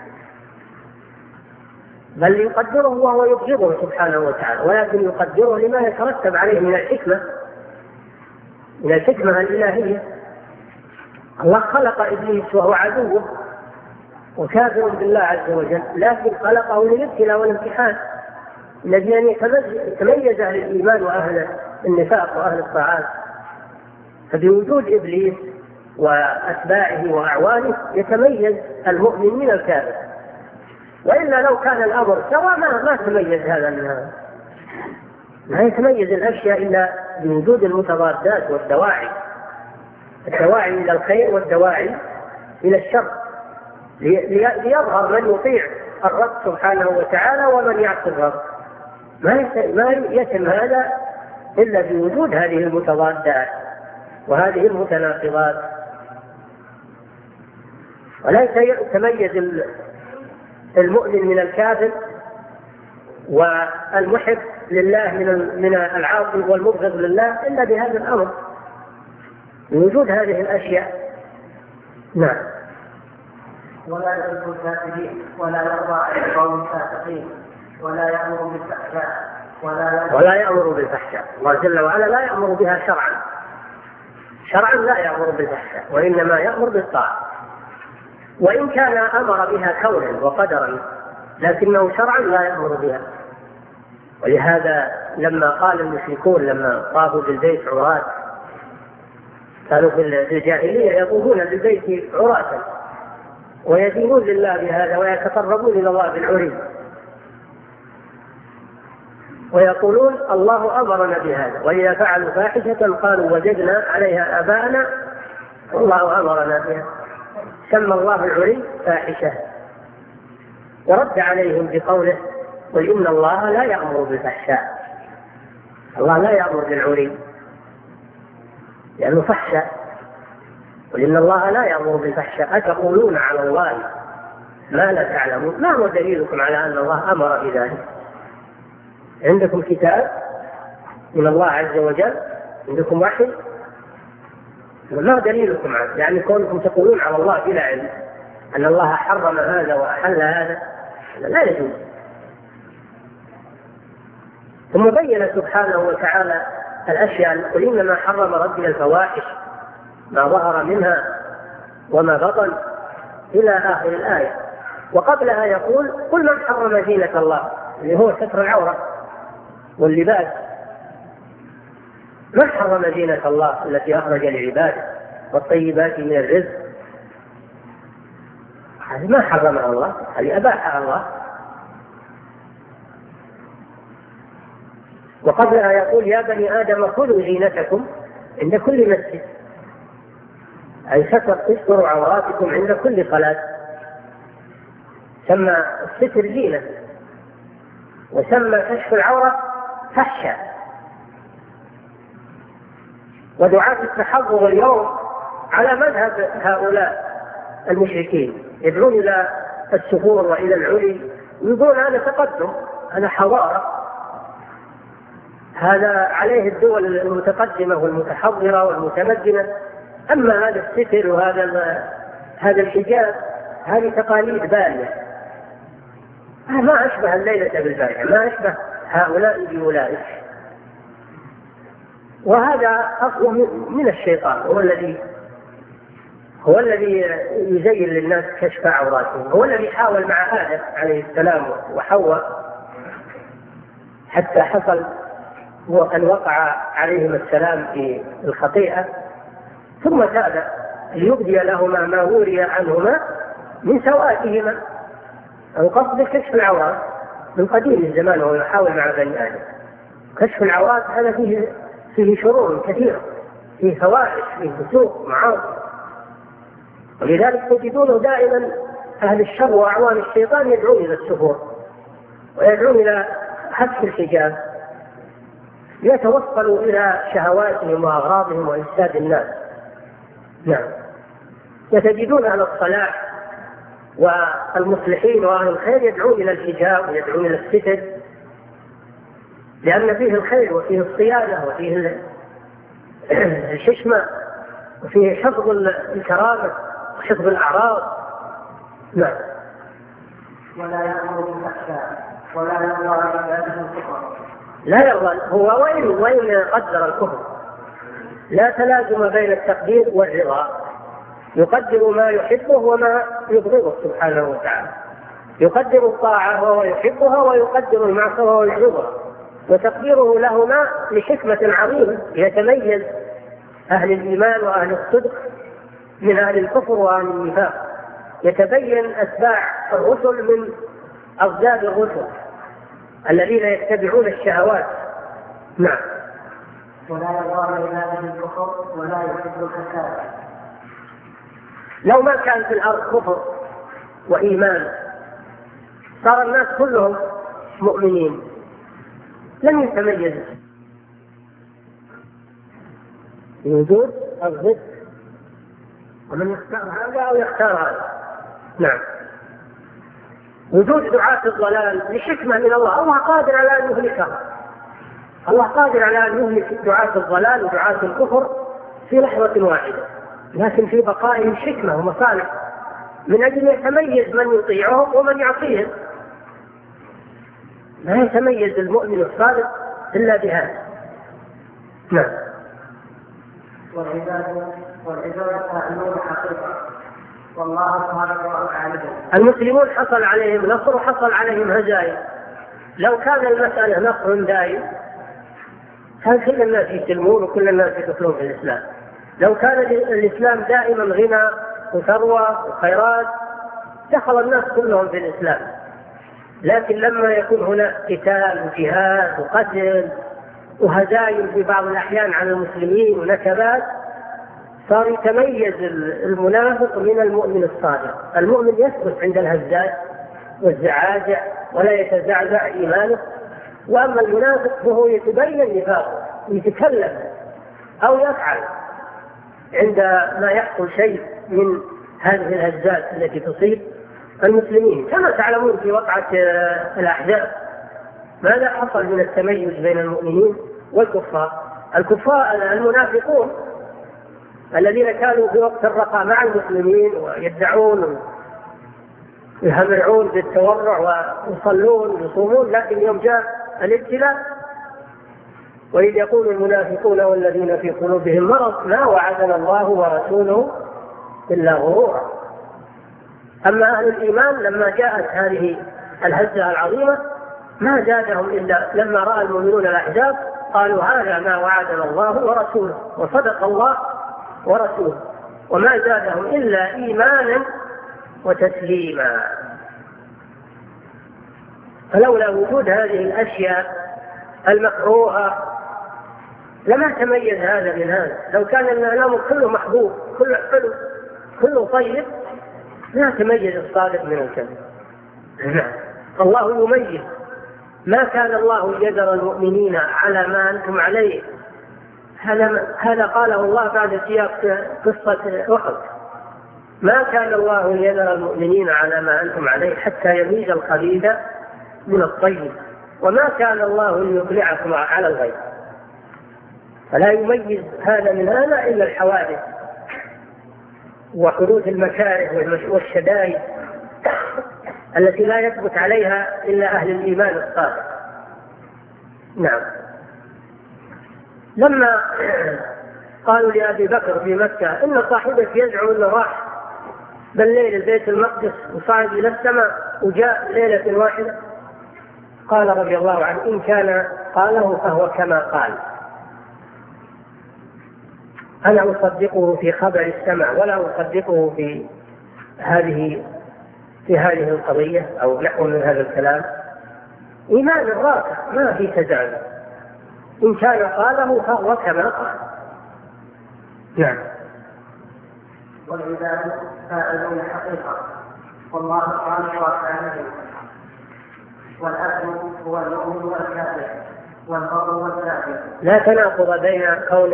بل يقدره وهو يبغضه سبحانه وتعالى، ولكن يقدره لما يترتب عليه من الحكمة من الحكمة الإلهية. الله خلق إبليس وهو عدوه وكافر بالله عز وجل، لكن خلقه للابتلاء والامتحان الذين يتميز أهل الإيمان وأهل النفاق وأهل الطاعات. فبوجود إبليس وأتباعه وأعوانه يتميز المؤمن من الكافر، وإلا لو كان الأمر سواء ما, ما تميز هذا من هذا، ما يتميز الأشياء إلا بوجود المتضادات والدواعي، الدواعي إلى الخير والدواعي إلى الشر، ليظهر من يطيع الرب سبحانه وتعالى ومن يعصي الرب. ما يتم هذا إلا بوجود هذه المتضادات وهذه المتناقضات. وليس يتميز المؤمن من الكافر والمحب لله من العاصي والمبغض لله إلا بهذا الأمر، وجود هذه الأشياء. نعم. ولا يحب الكافرين ولا يرضى عن القوم الفاسقين ولا يأمر بالفحشاء ولا ولا يأمر بالفحشاء. الله جل وعلا لا يأمر بها شرعا، شرعا لا يأمر بالفحشاء، وإنما يأمر بالطاعة، وإن كان أمر بها كونا وقدرا، لكنه شرعا لا يأمر بها. ولهذا لما قال المشركون لما طافوا بالبيت عراة، كانوا في الجاهلية يطوفون بالبيت عراة ويدينون لله بهذا ويتقربون إلى الله بالعري، ويقولون الله أمرنا بهذا، وإذا فعلوا فاحشة قالوا وجدنا عليها آباءنا والله أمرنا بها. سمى الله العري فاحشة، ورد عليهم بقوله قل إن الله لا يأمر بالفحشاء. الله لا يأمر بالعري، لأنه فحشة، قل إن الله لا يأمر بالفحشاء أتقولون على الله ما لا تعلمون. ما هو دليلكم على أن الله أمر بذلك؟ عندكم كتاب من الله عز وجل؟ عندكم وحي؟ ما دليلكم على يعني كونكم تقولون على الله بلا علم أن الله حرم هذا وأحل هذا؟ لا يجوز. ثم بين سبحانه وتعالى الأشياء، قل إنما حرم ربي الفواحش ما ظهر منها وما بطن إلى آخر الآية. وقبلها يقول قل من حرم زينة الله اللي هو ستر العورة واللباس. من حرم زينة الله التي أخرج لعباده والطيبات من الرزق؟ هذه ما حرمها الله، هذه أباحها الله. وقبلها يقول يا بني آدم خذوا زينتكم عند كل مسجد، أي ستروا عوراتكم عند كل صلاة. سمى الستر زينة وسمى كشف العورة فحشا. ودعاة التحضر اليوم على مذهب هؤلاء المشركين يدعون إلى السفور وإلى العلي، يقولون هذا تقدم، هذا حضارة، هذا عليه الدول المتقدمة والمتحضرة والمتمدنة. أما هذا الستر وهذا هذا الحجاب هذه تقاليد بالية، ما أشبه الليلة بالبارحة، ما أشبه هؤلاء بأولئك. وهذا أصله من الشيطان، هو الذي هو الذي يزين للناس كشف عوراتهم، هو الذي حاول مع آدم عليه السلام وحواء حتى حصل وأن وقع عليهم السلام في الخطيئة، ثم تاب ليبدي لهما ما وري عنهما من سوآتهما. القصد كشف العورات من قديم الزمان وهو يحاول مع بني آدم. كشف العورات هذا فيه فيه شرور كثيرة، فيه فواحش، فيه فسوق، معاصي. ولذلك تجدونه دائما أهل الشر وأعوان الشيطان يدعون إلى السفور ويدعون إلى حذف الحجاب ليتوصلوا إلى شهواتهم وأغراضهم وإفساد الناس. نعم. وتجدون أهل الصلاح والمصلحين وأهل الخير يدعون إلى الحجاب ويدعون إلى الستر، لأن فيه الخير وفيه الصيانة وفيه الحشمة وفيه حفظ الكرامة وحفظ الأعراض. نعم. ولا يأمر بالفحشاء ولا يرضى عباده الكفر. لا يرضى هو وإن وإن قدر الكفر، لا تلازم بين التقدير والرضا. يقدر ما يحبه وما يبغضه سبحانه وتعالى، يقدر الطاعة وهو يحبها ويقدر المعصية وهو يبغضها، وتقديره لهما لحكمة عظيمة يتميز أهل الإيمان وأهل الصدق من أهل الكفر وأهل النفاق. يتبين أتباع الرسل من أضداد الرسل الذين يتبعون الشهوات. نعم. ولا يرضى عباده الكفر ولا يحب الفساد. لو ما كان في الأرض كفر وإيمان صار الناس كلهم مؤمنين لم يتميز وجود الضد، ومن يختار هذا أو يختار هذا. نعم. وجود دعاة الضلال لحكمة من الله، الله قادر على أن يهلكها، الله قادر على أن يهلك دعاة الضلال ودعاة الكفر في لحظة واحدة، لكن في بقائهم حكمة ومصالح من أجل يتميز من يطيعهم ومن يعصيهم. لا يتميز المؤمن الصادق إلا بهذا. نعم. والعباد والعباد النور حقيقة والله سبحانه وتعالى. المسلمون حصل عليهم نصر وحصل عليهم هزائم. لو كان المسألة نصر دائم كان كل الناس يسلمون وكل الناس يدخلون في الإسلام. لو كان الإسلام دائما غنى وثروة وخيرات دخل الناس كلهم في الإسلام. لكن لما يكون هناك قتال وجهاد وقتل وهزائم في بعض الأحيان على المسلمين ونكبات صار يتميز المنافق من المؤمن الصادق. المؤمن يثبت عند الهزات والزعازع ولا يتزعزع إيمانه، وأما المنافق فهو يتبين نفاقه، يتكلم أو يفعل عندما يحصل شيء من هذه الهزات التي تصيب المسلمين. كما تعلمون في وقعة الأحزاب ماذا حصل من التميز بين المؤمنين والكفار؟ الكفار المنافقون الذين كانوا في وقت الرخاء مع المسلمين ويدعون ويهمعون بالتورع ويصلون ويصومون، لكن يوم جاء الابتلاء وإذ يقول المنافقون والذين في قلوبهم مرض ما وعدنا الله ورسوله إلا غرورا. أما أهل الإيمان لما جاءت هذه الهزة العظيمة ما زادهم إلا لما رأى المؤمنون الأحزاب قالوا هذا ما وعدنا الله ورسوله وصدق الله ورسوله، وما زادهم إلا إيمانا وتسليما. فلولا وجود هذه الأشياء المكروهة لما تميز هذا من هذا. لو كان الأمر كله محبوب كله حلو كله طيب لا تميز الصادق من الكذب. الله يميز. ما كان الله ليذر المؤمنين على ما أنتم عليه، هذا قاله الله بعد سياق قصة أحد. ما كان الله ليذر المؤمنين على ما أنتم عليه حتى يميز الخبيث من الطيب، وما كان الله ليطلعكم على الغيب. فلا يميز هذا من هذا إلا الحوادث وحدوث المكاره والشدائد التي لا يثبت عليها إلا أهل الإيمان الصادق. نعم. لما قالوا لأبي بكر في مكة إن صاحبك يزعم أنه راح بالليل البيت المقدس وصعد إلى السماء وجاء ليلة واحدة، قال رضي الله عنه إن كان قاله فهو كما قال، أنا أصدقه في خبر السماء ولا أصدقه في هذه في هذه القضية أو نحو من هذا الكلام. إيمان راسخ ما في تزعل، إن كان قاله فهو كما قال. نعم. والعباد فاعلون حقيقة والله تعالى وكانه، والأكل هو المؤمن والكافر والبر والكافر. لا تناقض بين قول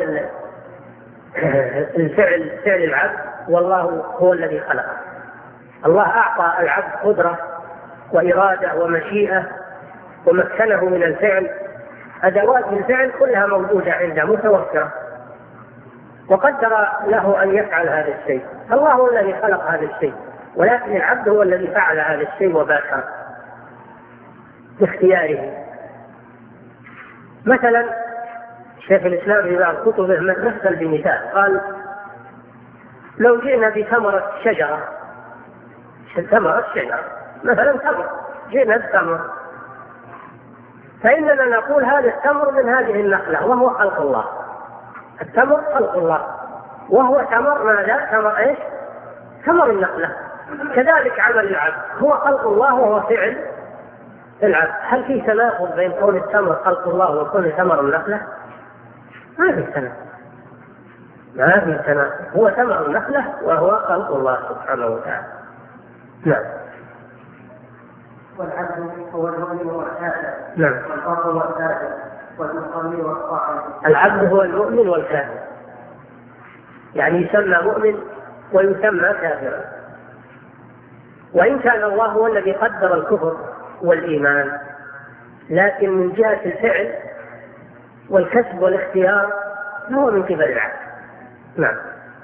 الفعل فعل العبد والله هو الذي خلقه. الله أعطى العبد قدرة وإرادة ومشيئة ومكنه من الفعل، أدوات الفعل كلها موجودة عنده متوفرة، وقدر له أن يفعل هذا الشيء. الله هو الذي خلق هذا الشيء، ولكن العبد هو الذي فعل هذا الشيء وباشر باختياره. مثلا شيخ الإسلام في بعض كتبه مثل بمثال قال لو جئنا بثمرة شجرة ثمرة شجرة مثلا تمر، جئنا بثمر فإننا نقول هذا التمر من هذه النخلة وهو خلق الله. التمر خلق الله وهو تمر ماذا؟ تمر ايش؟ تمر النخلة. كذلك عمل العبد هو خلق الله وهو فعل العبد. هل في تناقض بين كون التمر خلق الله وكون تمر النخلة؟ ما في تناقض، ما في تناقض. هو تمر النخلة وهو خلق الله سبحانه وتعالى. نعم. والعبد هو المؤمن والكافر. نعم. والبر والكافر والمصلي والصائم. العبد هو المؤمن والكافر، يعني يسمى مؤمن ويسمى كافرا. وإن كان الله هو الذي قدر الكفر والإيمان، لكن من جهة الفعل والكسب والاختيار هو من قبل العبد. نعم.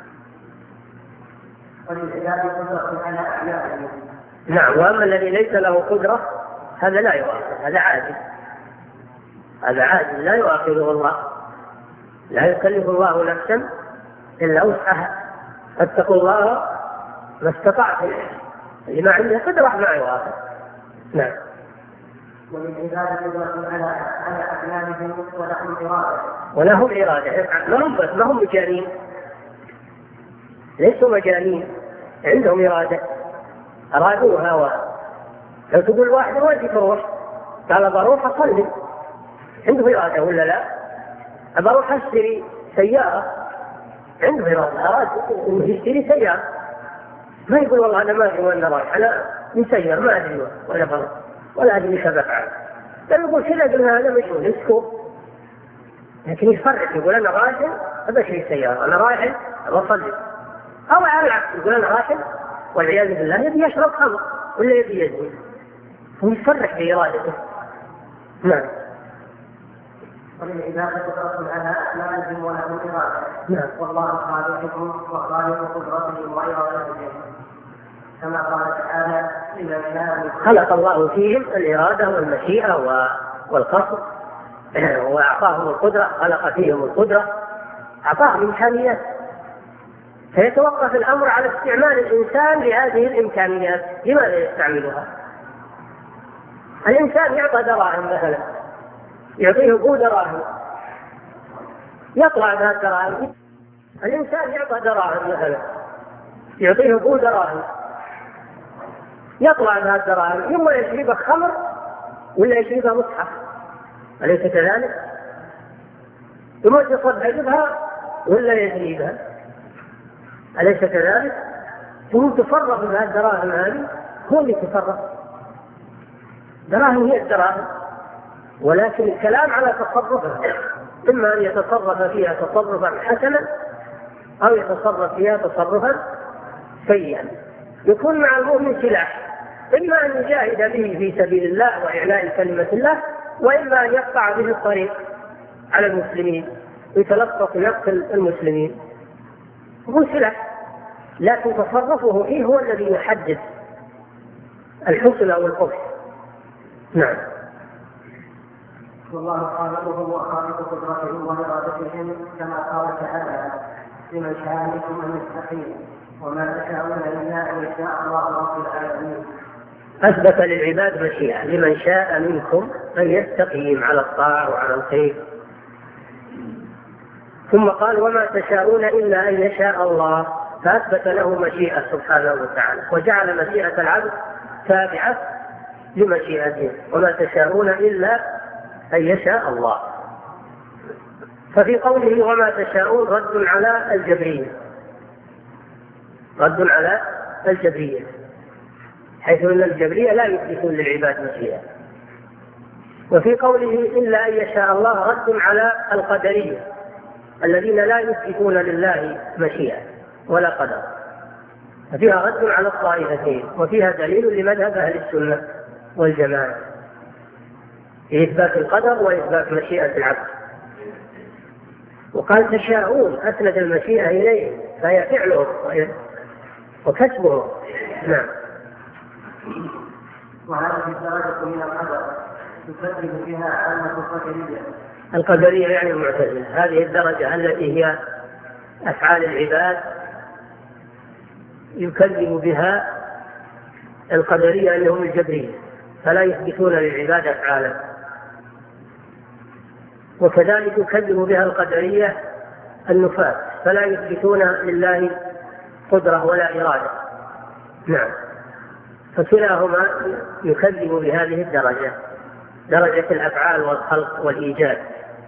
وللعباد قدرة على أعمالهم. نعم. وأما الذي ليس له قدرة هذا لا يؤاخذ، هذا عاجز، هذا عاجز لا يؤاخذه الله، لا يكلف الله نفسا إلا وسعها، فاتقوا الله ما استطعتم، اللي ما عنده قدرة ما يؤاخذ. نعم. وللعباد قدرة على على أعمالهم ولهم إرادة. ولهم إرادة، ما هم ما هم مجانين، ليسوا مجانين، عندهم إرادة، أرادوها. و... لو تقول واحد وين تروح؟ قال بروح أصلي، عنده إرادة ولا لا؟ بروح أشتري سيارة، عنده إرادة، أراد إنه يشتري سيارة، ما يقول والله أنا ما أدري وين رايح، أنا مسير ما أدري ولا بروح ولا أدري كيف أفعل. لما يقول كذا قلنا هذا مشغول يسكت، لكن يفرق يقول أنا رايح أبى أشتري سيارة، أنا رايح وصلي. أو على العكس يقول أنا واحد والعياذ بالله يبي يشرب خمر ولا يبي يزني، هو يصرح بإرادته. نعم. وللعبادة فرض على أعمالهم ولهم إرادة. نعم. والله خالقهم وخالق قدرتهم وإرادتهم، كما قال تعالى إذا كان خلق الله فيهم الإرادة والمشيئة والقصد وأعطاهم القدرة، خلق فيهم القدرة، أعطاهم إمكانيات، فيتوقف الأمر على استعمال الإنسان لهذه الإمكانيات. لماذا يستعملها؟ الإنسان يعطى دراهم مثلا، يعطيه أبو دراهم يطلع بها الدراهم. الإنسان يعطى دراهم مثلا، يعطيه أبو دراهم يطلع بها الدراهم، إما يشربها خمر ولا يشربها مصحف، أليس كذلك؟ إما يصدقها ولا يجريبها، أليس كذلك؟ هو تصرف بها الدراهم هذه، هو اللي تصرف. دراهم هي الدراهم، ولكن الكلام على تصرفها، إما أن يتصرف فيها تصرفا حسنا أو يتصرف فيها تصرفا سيئا. يكون مع المؤمن سلاح، إما أن يجاهد به في سبيل الله وإعلاء كلمة الله، وإما أن يقطع به الطريق على المسلمين ويتلطف ويقتل المسلمين. هو سلاح، لكن تصرفه فيه هو الذي يحدد الحسن أو القبح. نعم. والله خالقهم وخالق قدرتهم وإرادتهم، كما قال تعالى لمن شاء منكم أن يستقيم وما تشاءون إلا أن يشاء الله رب العالمين. أثبت للعباد مشيئة لمن شاء منكم أن يستقيم على الطاعة وعلى الخير. ثم قال وما تشاءون إلا أن يشاء الله، فأثبت له مشيئة سبحانه وتعالى، وجعل مشيئة العبد تابعة لمشيئته. وما تشاءون إلا أن يشاء الله. ففي قوله وما تشاءون رد على الجبرية، رد على الجبرية، حيث أن الجبرية لا يثبتون للعباد مشيئة. وفي قوله إلا أن يشاء الله رد على القدرية الذين لا يثبتون لله مشيئة ولا قدر، ففيها رد على الطائفتين، وفيها دليل لمذهب أهل السنة والجماعة في إثبات القدر وإثبات مشيئة العبد. وقال تشاءون أسند المشيئة إليه، فهي فعله وكسبه. نعم. وهذه الدرجة من القدر تكذب فيها عامة القدرية. القدرية يعني المعتزلة، هذه الدرجة التي هي أفعال العباد يكذب بها القدرية أنهم الجبرية، فلا يثبتون للعباد أفعالا. وكذلك يكذب بها القدرية النفاة، فلا يثبتون لله قدرة ولا إرادة. نعم. فكلاهما يكذب بهذه الدرجة، درجة الأفعال والخلق والإيجاد.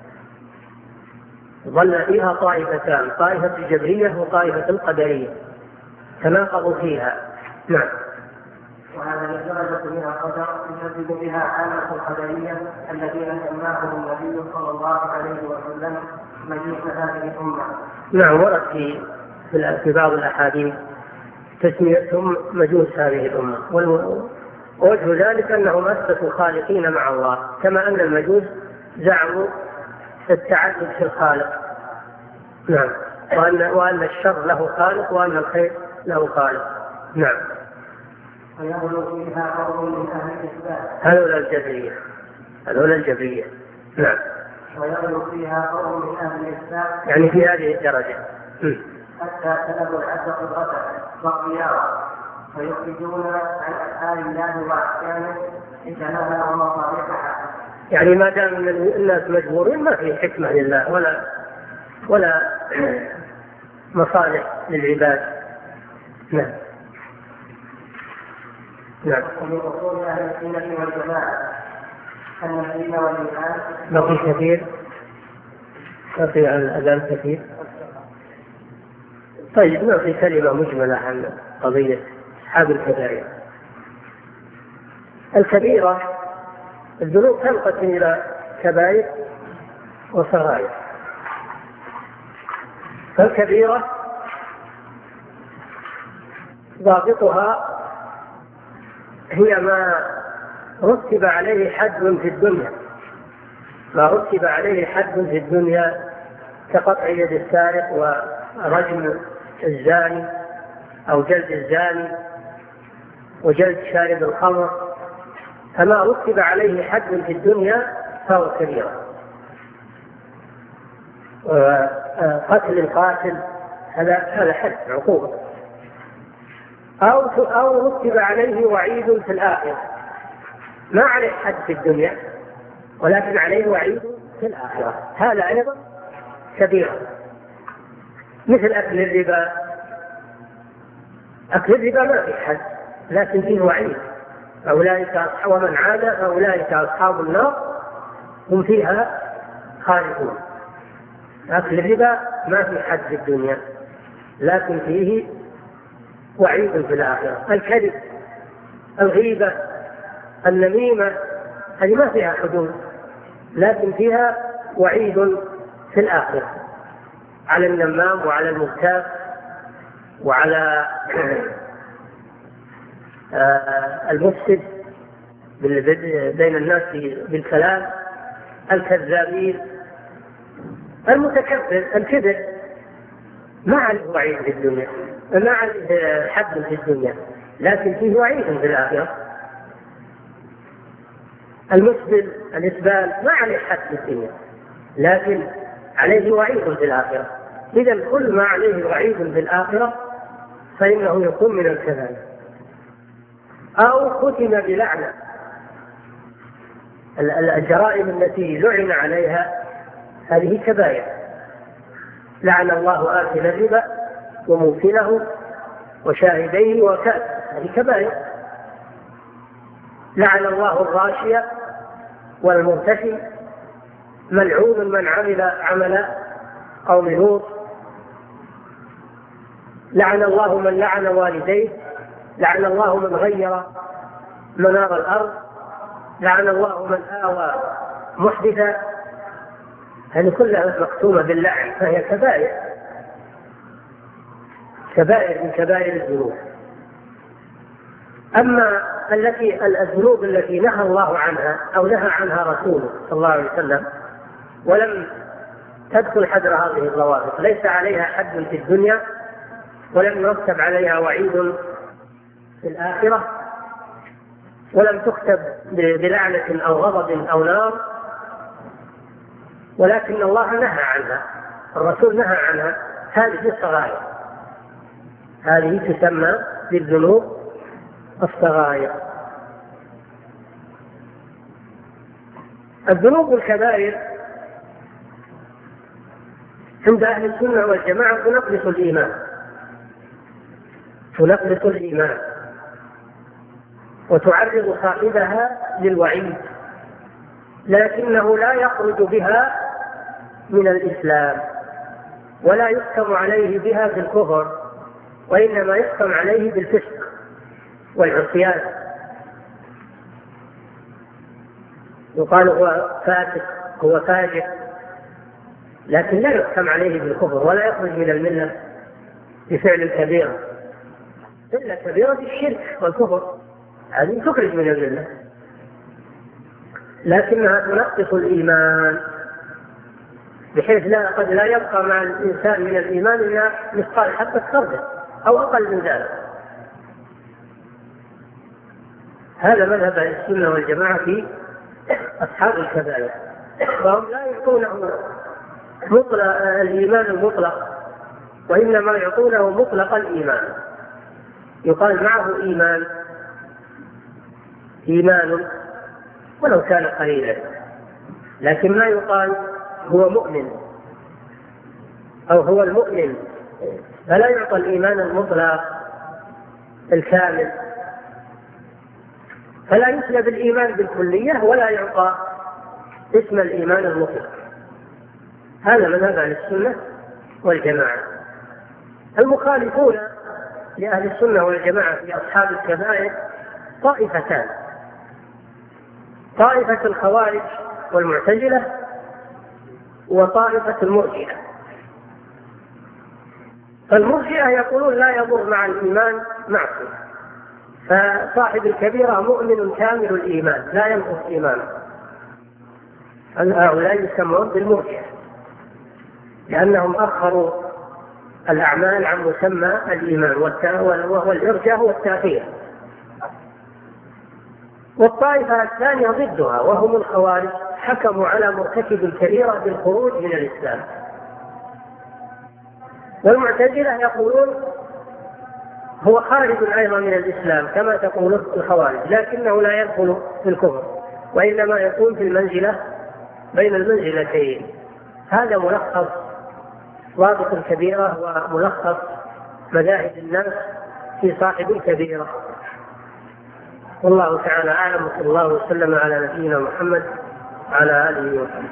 ظل فيها طائفتان، طائفة الجبرية وطائفة القدرية، تناقضوا فيها. نعم. وهذه الدرجة من القدر يكذب بها عامة القدرية الذين سماهم النبي صلى الله عليه وسلم مجوس هذه الأمة. نعم، ورد في في بعض الأحاديث تسميتهم مجوس هذه الأمة، ووجه ذلك أنهم أثبتوا خالقين مع الله، كما أن المجوس زعموا التعدد في الخالق. نعم. وأن, وأن الشر له خالق وأن الخير له خالق. نعم. ويغلو فيها قوم من أهل الإثبات. هؤلاء الجبرية، هؤلاء الجبرية. نعم. ويغلو فيها قوم من أهل الإثبات، يعني في هذه الدرجة حتى سلبوا العبد قدرته واختياره، ويخرجون عن أفعال الله وأحكامه حكمها ومصالحها. يعني ما دام الناس مجبورين ما في حكمة لله ولا ولا مصالح للعباد. نعم. نعم. ومن أصول أهل السنة والجماعة أن الدين والإيمان. بقي كثير، بقي عن الأذان كثير. طيب نعطي كلمة مجملة عن قضية أصحاب الكبائر. الكبيرة الذنوب تنقسم إلى كبائر وصغائر. فالكبيرة ضابطها هي ما رتب عليه حد في الدنيا، ما رتب عليه حد في الدنيا كقطع يد السارق ورجم الزاني أو جلد الزاني وجلد شارب الخمر، فما رتب عليه حد في الدنيا فهو كبيرة. قتل القاتل هذا هذا حد عقوبة، أو أو رتب عليه وعيد في الآخرة، ما عليه حد في الدنيا ولكن عليه وعيد في الآخرة، هذا أيضا كبيرة. مثل أكل الربا، أكل الربا ما في حد لكن فيه وعيد، أولئك أصحاب ومن عاد أولئك أصحاب النار هم فيها خالدون. أكل الربا ما في حد في الدنيا لكن فيه وعيد في الآخرة. الكذب، الغيبة، النميمة، هذه ما فيها حدود لكن فيها وعيد في الآخرة على النمام وعلى المغتاب وعلى المفسد بين الناس بالكلام، الكذابين، المتكبر. الكذب ما عليه وعيد في الدنيا، ما عليه حد في الدنيا لكن فيه وعيد في الآخرة. المسبل، الإسبال، ما عليه حد في الدنيا لكن عليه وعيد في الآخرة. إذا كل ما عليه وعيد في الآخرة فإنه يكون من الكبائر. أو ختم بلعنة، الجرائم التي لعن عليها هذه كبائر، لعن الله آكل الربا وموكله وشاهديه وكاتبه، هذه كبائر. لعن الله الراشية والمرتشي، ملعون من عمل عمل قوم لوط. لعن الله من لعن والديه، لعن الله من غير منار الأرض، لعن الله من آوى محدثا، هذه كلها مختومة باللعن، فهي كبائر، كبائر من كبائر الذنوب. أما التي الذنوب التي نهى الله عنها أو نهى عنها رسوله صلى الله عليه وسلم ولم تدخل حذر هذه الضوابط، ليس عليها حد في الدنيا ولم يرتب عليها وعيد في الآخرة ولم تكتب بلعنة أو غضب أو نار، ولكن الله نهى عنها، الرسول نهى عنها، هذه الصغائر، هذه تسمى بالذنوب الصغائر. الذنوب الكبائر عند أهل السنة والجماعة تنقص الإيمان، تنقص الإيمان وتعرض صاحبها للوعيد، لكنه لا يخرج بها من الإسلام ولا يحكم عليه بها بالكفر، وإنما يحكم عليه بالفسق والعصيان. يقال هو فاسق، هو فاجر، لكن لا يحكم عليه بالكفر ولا يخرج من الملة بفعل الكبيرة، إلا كبيرة الشرك والكفر، هذه تخرج من الملة، لكنها تنقص الإيمان بحيث لا قد لا يبقى مع الإنسان من الإيمان إلا مثقال حبة خردل أو أقل من ذلك. هذا مذهب السنة والجماعة في أصحاب الكبائر، فهم لا يعطونه مطلق الإيمان المطلق، وإنما يعطونه مطلق الإيمان. يقال معه إيمان إيمان ولو كان قليلا، لكن ما يقال هو مؤمن أو هو المؤمن، فلا يعطى الإيمان المطلق الكامل، فلا يسلب الإيمان بالكلية ولا يعطى اسم الإيمان المطلق. هذا مذهب أهل السنة والجماعة. المخالفون لأهل السنة والجماعة في أصحاب الكبائر طائفتان، طائفة الخوارج والمعتزلة وطائفة المرجئة. فالمرجئة يقولون لا يضر مع الإيمان معصية، فصاحب الكبيرة مؤمن كامل الإيمان لا ينقص إيمانه. هؤلاء يسمون بالمرجئة لأنهم أخروا الأعمال عن مسمى الإيمان، وهو الإرجاء والتأخير. والطائفة الثانية ضدها وهم الخوارج، حكموا على مرتكب الكبيرة بالخروج من الإسلام. والمعتزلة يقولون هو خارج أيضا من الإسلام كما تقول الخوارج، لكنه لا يدخل في الكفر، وإنما يكون في المنزلة بين المنزلتين. هذا ملخص ضابط الكبيرة وملخص مذاهب الناس في صاحب الكبيرة. والله تعالى أعلم، وصلى الله وسلم على نبينا محمد وعلى آله وسلم.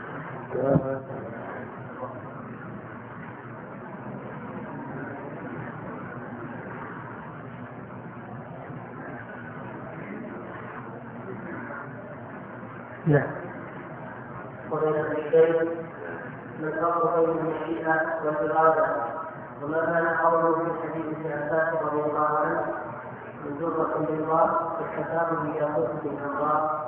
نعم. وبين الشيء من فرق بين المشيئة والإرادة، وما كان قوله في الحديث ابن عباس رضي الله عنه من ذرة لله والكتاب بياقوت من الله.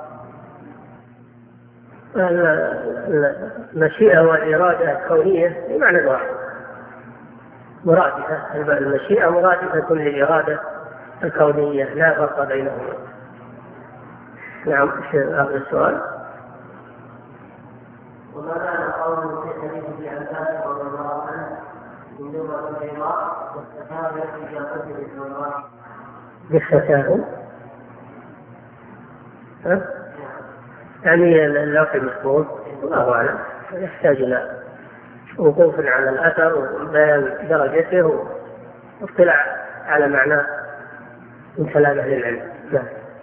المشيئة والإرادة الكونية بمعنى واحد، مرادفة. المشيئة مرادفة للإرادة الكونية، لا فرق بينهما. نعم. هذا السؤال. وما كان قوله في حديث ابن عباس رضي الله عنه من ذرة بيضاء والكتاب بياقوت من الله. بالختان يعني اللوح المحفوظ، الله أعلم، يحتاج إلى وقوف على الأثر وبيان درجته واطلاع على معناه من كلام أهل العلم. نعم.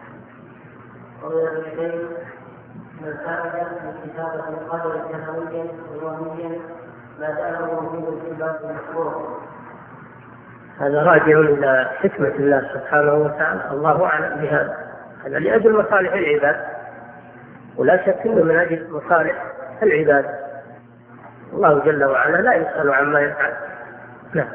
من سأل في كتابة القدر سنويا ويوميا ما سأله من الكتاب المحفوظ. هذا راجع إلى حكمة الله سبحانه وتعالى، الله أعلم بهذا. هذا لأجل مصالح العباد، ولا شك أنه من أجل مصالح العباد. الله جل وعلا لا يسأل عما يفعل. نعم.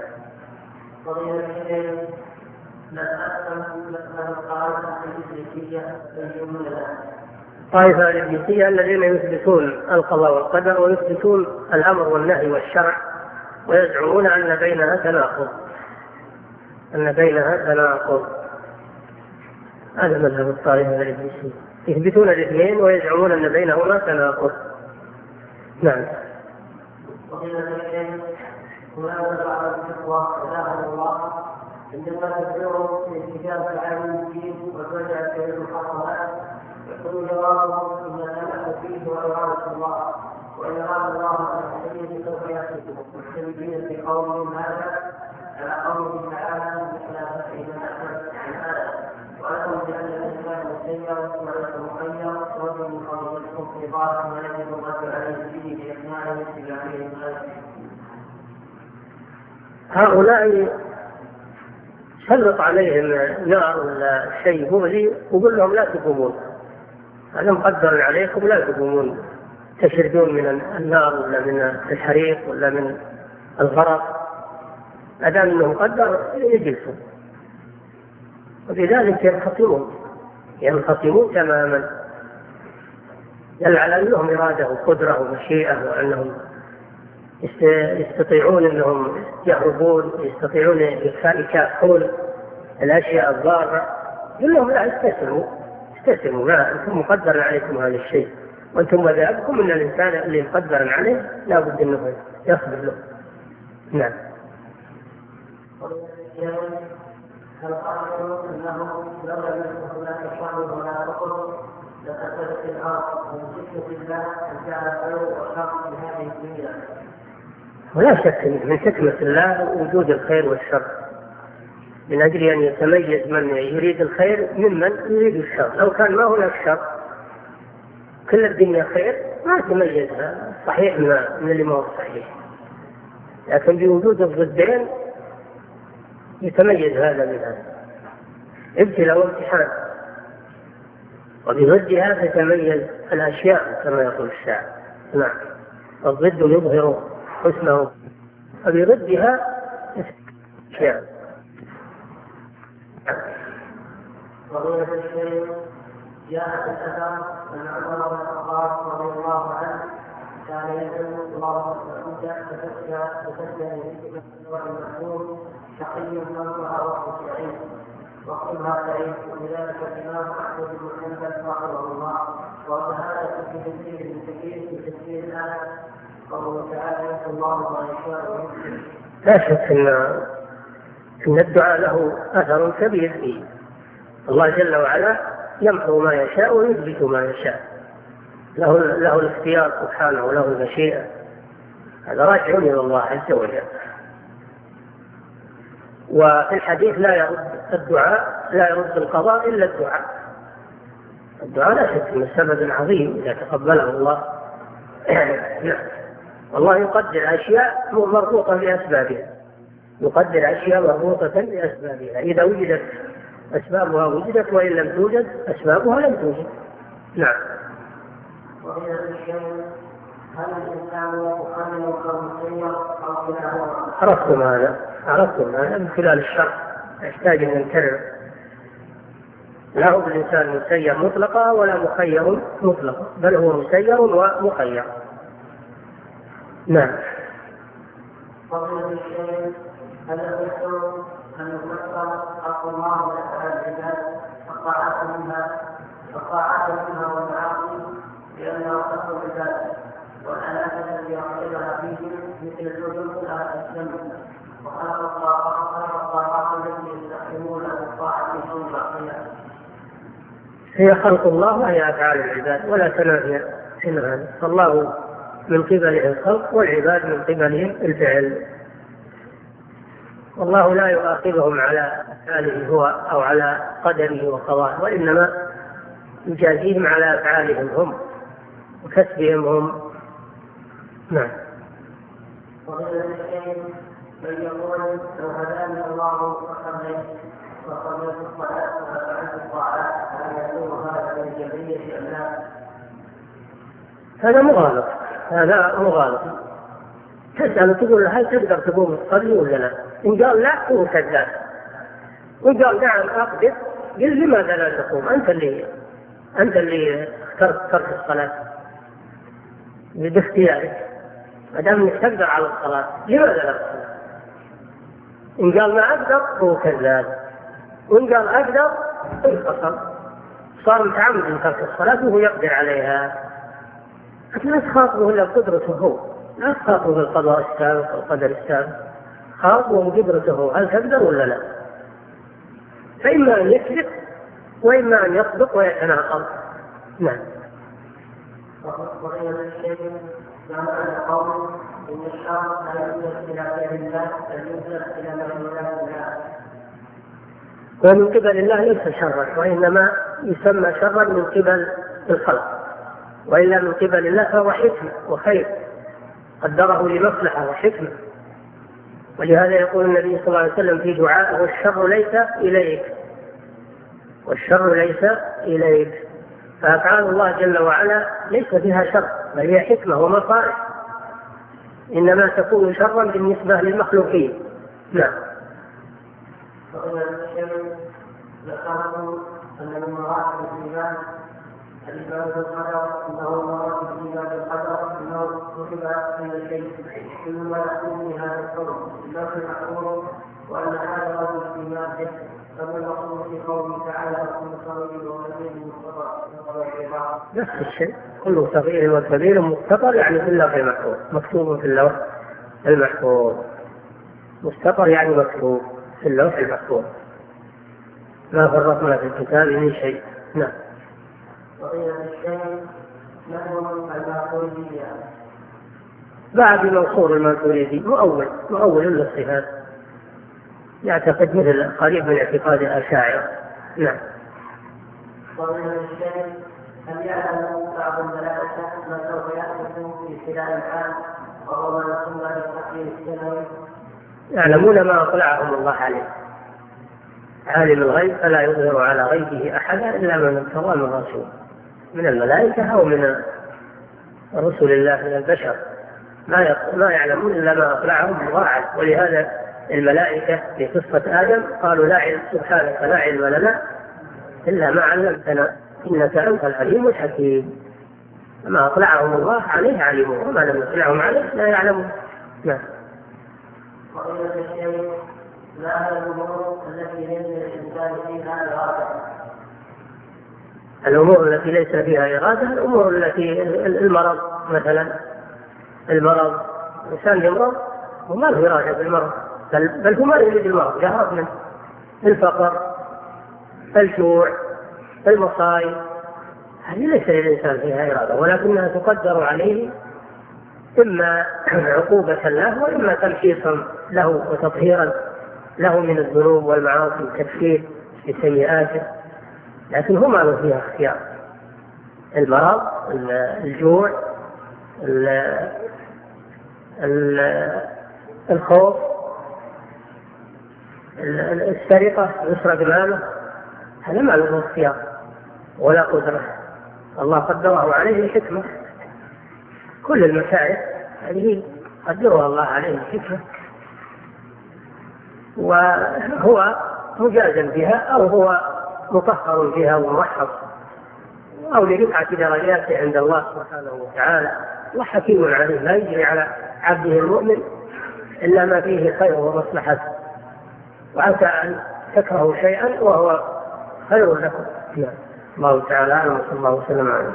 طائفة الإبليسية الذين يثبتون القضاء والقدر ويثبتون الأمر والنهي والشرع، ويزعمون أن بينها تناقض أن بينها تناقض هذا مذهب الطائفة الإبليسية، يثبتون الاثنين ويزعمون أن بينهما تناقض. نعم. عندما تذكروا في الكتاب العالم الدين وترجع إلى المحاضرات يقول جوابهم إن نحن فيه وإرادة الله، وإن أراد الله أن يهديه سوف يأتيكم مختلفين في قولهم هذا على قوله تعالى بخلافه من أحمد عن هذا، ولكم بأن الإنسان مسير ولكم مخير وجه من قولكم في ظاهر ما يجب الرد عليه فيه بإقناعه بجعله الخير. هؤلاء سلط عليهم نار ولا شيء مغلي وقل لهم لا تقومون، أنا مقدر عليكم لا تقومون، تشردون من النار ولا من الحريق ولا من الغرق، أدام أنه مقدر يجلسوا، وبذلك ينخصمون ينخصمون تماما، دل على أنهم إرادة وقدرة ومشيئة، وأنهم يستطيعون أنهم يهربون، يستطيعون يكافحون الأشياء الضارة. يقول لهم لا، استسلموا استسلموا، لا، أنتم مقدر عليكم هذا الشيء، وأنتم مذهبكم أن الإنسان اللي مقدر عليه لا بد أنه يصبر له. نعم. هل قالوا أنه لو لم يكن هناك شر ولا بطل لفسدت الأرض من حكمة الله أن جعل الخير والشر في هذه الدنيا؟ ولا شك من حكمة الله وجود الخير والشر، من أجل أن يتميز من يريد الخير ممن يريد الشر. لو كان ما هناك شر كل الدنيا خير ما تميزها صحيح من اللي ما هو صحيح، لكن بوجود الضدين يتميز هذا من هذا. ابتلاء وامتحان، وبضدها تتميز الأشياء كما يقول الشاعر. نعم. الضد يظهر حسنه، وبضدها نعم. فضيلة الشيخ، جاء في الأثر أن عمر بن الخطاب رضي الله عنه كان يدعو الله فتسجى فتسجى والمحمود شقي منها وقت سعيد وقتها سعيد، ولذلك الإمام أحمد بن حنبل رحمه الله وهذا في تفسير من تفسير في تفسير الآية قوله تعالى يحيي الله ما يشاء ويمسك. لا شك أن أن الدعاء له أثر كبير فيه. الله جل وعلا يمحو ما يشاء ويثبت ما يشاء، له له الاختيار سبحانه وله المشيئة، هذا راجع إلى الله عز وجل. وفي الحديث لا يرد الدعاء لا يرد القضاء إلا الدعاء. الدعاء لا شك من سبب عظيم إذا تقبله الله. والله يقدر أشياء مربوطة بأسبابها، يقدر أشياء مربوطة بأسبابها، إذا وجدت أسبابها وجدت، وإن لم توجد أسبابها لم توجد. نعم. وهي الشيء هل الإنسان يخلل كمسير أو كلاهما؟ عرفتم هذا عرفتم هذا من خلال الشرح، يحتاج أن نكرر. لا هو الإنسان مسير مطلقا ولا مخير مطلقا، بل هو مسير ومخير. نعم. فضيلة الشيخ، هل يصح أن يفسر حق الله على العباد الطاعات منها الطاعات منها والمعاصي لأنه حق العباد والأنات التي يعقلها فيهم مثل الحدود على الذنب، وخلق الطاعات التي يستحكمون الطاعة في كل معصية. هي خلق الله وهي أفعال العباد ولا تنافي عنها، فالله من قبله الخلق والعباد من قبلهم الفعل، والله لا يؤاخذهم على أفعاله هو أو على قدره وقضاه، وإنما يجازيهم على أفعالهم هم وكسبهم هم. نعم. وغير الشيء من يقول لو هداني الله فصليت وصليت الصلاة وفعلت الطاعات هل يكون هذا من جبرية أم لا؟ هذا مغالط، هذا مغالط. تسأل تقول هل تقدر تقوم تصلي ولا لا؟ إن قال لا هو كذاب، وإن قال نعم أقدر قل لماذا لا تقوم؟ أنت اللي أنت اللي اخترت ترك الصلاة باختيارك، ما دام انك تقدر على الصلاة لماذا لا تصلي؟ إن قال ما أقدر هو كذاب، وإن قال أقدر انفصل، صار متعمد من ترك الصلاة وهو يقدر عليها. لا تخاطبه إلا بقدرته هو، لا تخاطبه بالقضاء السابق والقدر السابق، خاطبه بقدرته هل تقدر ولا لا. فإما أن يكذب وإما أن يصدق ويتناقض. نعم. وغير الشيء معنى قول إن الشر لا يوجد إلى غير الله بل يوجد إلى مخلوقات الله. ومن قبل الله ليس شرا، وإنما يسمى شرا من قبل الخلق، وإلا من قبل الله فهو حكمة وخير قدره لمصلحة وحكمة. ولهذا يقول النبي صلى الله عليه وسلم في دعاء: والشر ليس إليك والشر ليس إليك. فأفعال الله جل وعلا ليس فيها شر، بل هي حكمة ومصالح، إنما تكون شرا بالنسبة للمخلوقين. نعم. وغير الشيء ذكرت أن من مراتب الإيمان الإيمان بالقدر، أنه مراتب الإيمان بالقدر أنه كتب كل شيء ثم يكون من هذا الكون لا محظور، وأن هذا هو الإيمان به. فما المقصود في قوله تعالى: وكل صغير وكبير مستطر؟ نفس الشيء، كل صغير وكبير مستطر يعني في اللوح المحفوظ، مكتوب في اللوح المحفوظ. مستطر يعني مكتوب في اللوح المحفوظ، ما فرطنا في الكتاب من شيء. نعم. وغير الشيء نحو الماتريدية بعد منصور الماتريدي مؤول مؤول للصفات، يعتقد مثل قريب من اعتقاد الأشاعرة. نعم. وغير الشيء هل يعلم بعض الملائكة ما سوف يحدث في خلال العام وهو ما يسمى بالتحليل السنوي؟ يعلمون ما أطلعهم الله عليه، عالم الغيب فلا يظهر على غيبه أحدا إلا من ارتضى من رسول من الملائكة أو من رسل الله من البشر، ما ما يعلمون إلا ما أطلعهم الله عليه. ولهذا الملائكة في قصة آدم قالوا لا علم سبحانك لا علم لنا إلا ما علمتنا إنك أنت العليم الحكيم. ما أطلعهم الله عليه علموا وما لم يطلعهم عليه لا يعلمون. نعم. وقيل الشيء ما هي الأمور التي ليس للإنسان فيها إرادة؟ الأمور التي ليس فيها إرادة الأمور التي المرض مثلا، المرض الإنسان يمرض وما له إرادة بالمرض، بل, بل هو ما يريد المرض، يهرب منه. الفقر، الجوع، المصائب، هذه ليس للإنسان فيها إرادة، ولكنها تقدر عليه إما عقوبة له وإما تمحيصا له وتطهيرا له من الذنوب والمعاصي وتكفير بسيئاته، لكن هو ما له فيها اختيار. المرض، الجوع، الخوف، السرقة، يسرق ماله، هذا ما له اختيار ولا قدرة، الله قدره عليه الحكمة. كل المسائل هذه قدرها الله عليه الحكمة، وهو مجازا بها أو هو مطهر بها وموحد أو لرفعة درجاته عند الله سبحانه وتعالى. وحكيم عليه لا يجري على عبده المؤمن إلا ما فيه خير ومصلحته، وعسى أن تكرهوا شيئا وهو خير لكم. الله تعالى أعلم وصلى الله وسلم عليه.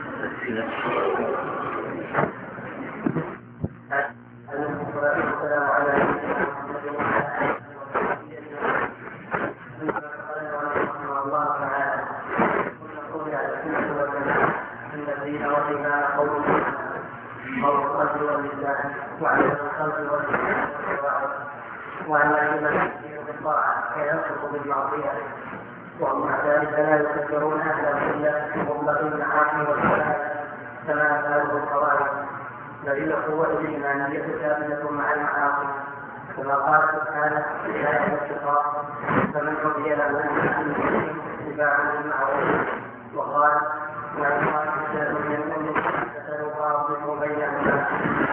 وعلى الخلق والإنسان وعلى من يؤمن بالطاعة وينطق بالمعصية، ومع ذلك لا يكفرون أهل القلة بمطلق المعاصي والصلاة كما أفعله الخوارج، بل القوة الإيمانية ثابتة مع المعاصي، كما قال سبحانه في آية الشقاق: فمن عصي له اتباع بالمعروف. وقال: وإن كان من المؤمن فسنفاضل بينهما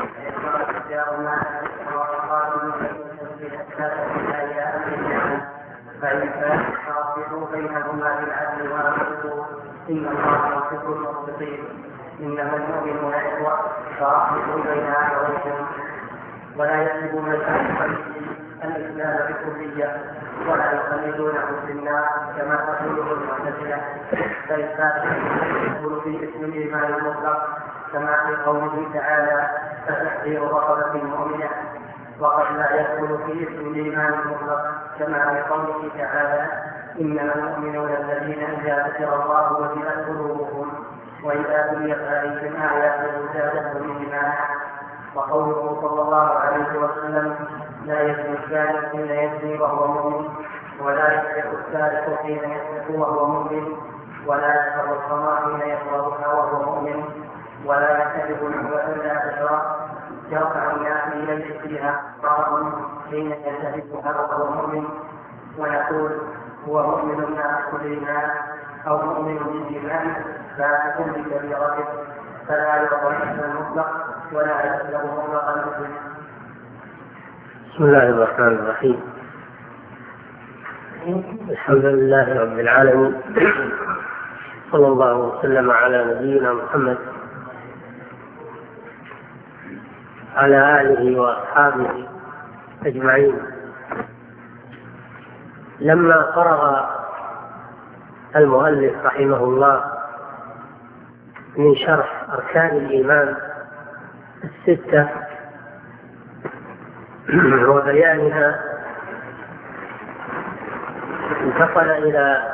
فإن كان فاصلوا بينهما بالعدل وأقسطوا إن الله يحب المقسطين. إنما المؤمنون إخوة فأصلحوا بين أخويكم. ولا يحسبون الإسلام بالكلية ولا يخلدونه في النار كما تقوله المعتزلة، بل يدخل في اسم الإيمان المطلق كما في قوله تعالى: فتحرير رقبة مؤمنة. وقد لا يدخل في اسم الإيمان المطلق كما في قوله تعالى: إنما المؤمنون الذين إذا ذكر الله وجلت قلوبهم وإذا تليت عليهم آياته زادتهم إيمانا. وقوله صلى الله عليه وسلم: لا يزني الزاني حين يزني وهو مؤمن، ولا يسرق السارق حين يسرق وهو مؤمن، ولا يشرب الخمر حين يشربها وهو مؤمن، ولا يكذب نحوة لا تشرب يرفع الناس إليه فيها قائم حين يلتفتها وهو مؤمن، ويقول: هو مؤمن مع كل الناس أو مؤمن بالإيمان لا تكون بكبيرته، فلا يرضى المطلق ولا يسلب مطلق المسلم. بسم الله الرحمن الرحيم. الحمد لله رب العالمين، صلى الله وسلم على نبينا محمد على آله وأصحابه أجمعين. لما فرغ المؤلف رحمه الله من شرح أركان الإيمان الستة وبيانها، انتقل إلى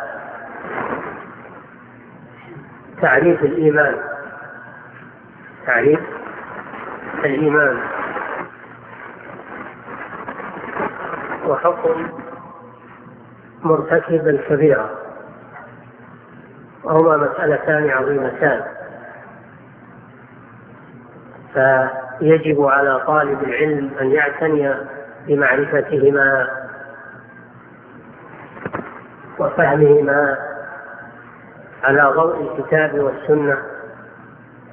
تعريف الإيمان. تعريف الإيمان وحكم مرتكب الكبيرة، وهما مسألتان عظيمتان، فيجب على طالب العلم أن يعتني بمعرفتهما وفهمهما على ضوء الكتاب والسنة،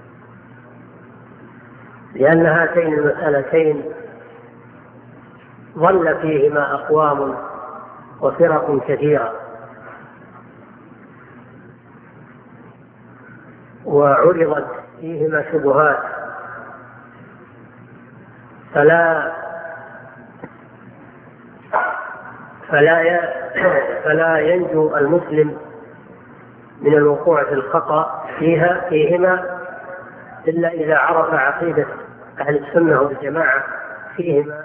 لأن هاتين المسألتين ضل فيهما أقوام وفرق كثيرة، وعرضت فيهما شبهات، فلا فلا فلا ينجو المسلم من الوقوع في الخطأ فيها فيهما إلا إذا عرف عقيدة أهل السنة والجماعة فيهما،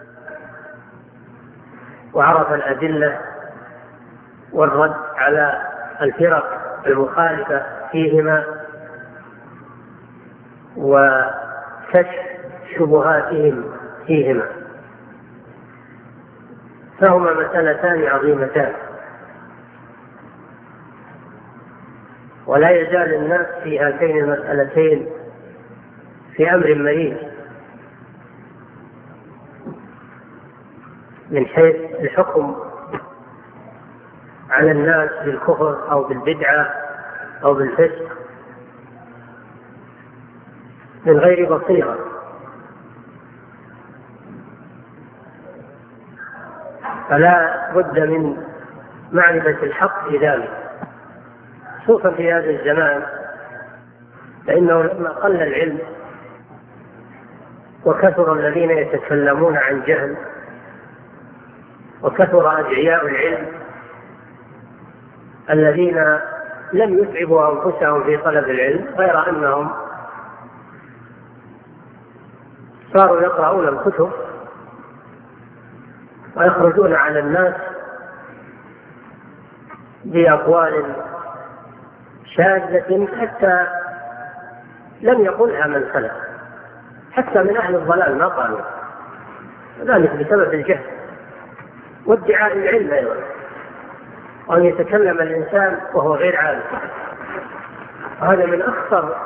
وعرف الأدلة والرد على الفرق المخالفة فيهما، وكشف شبهاتهم فيهما، فهما مسألتان عظيمتان، ولا يزال الناس في هاتين المسألتين في أمر مريض من حيث الحكم على الناس بالكفر أو بالبدعة أو بالفسق من غير بصيرة. فلا بد من معرفة الحق في ذلك، خصوصا في هذا الزمان، فإنه لما قل العلم وكثر الذين يتكلمون عن جهل وكثر أدعياء العلم الذين لم يتعبوا أنفسهم في طلب العلم، غير أنهم صاروا يقرؤون الكتب ويخرجون على الناس بأقوال شاذة حتى لم يقلها من سلف، حتى من أهل الضلال ما قالوا ذلك بسبب الجهل وادعاء العلم أيضا، وأن يتكلم الإنسان وهو غير عالم، هذا من أخطر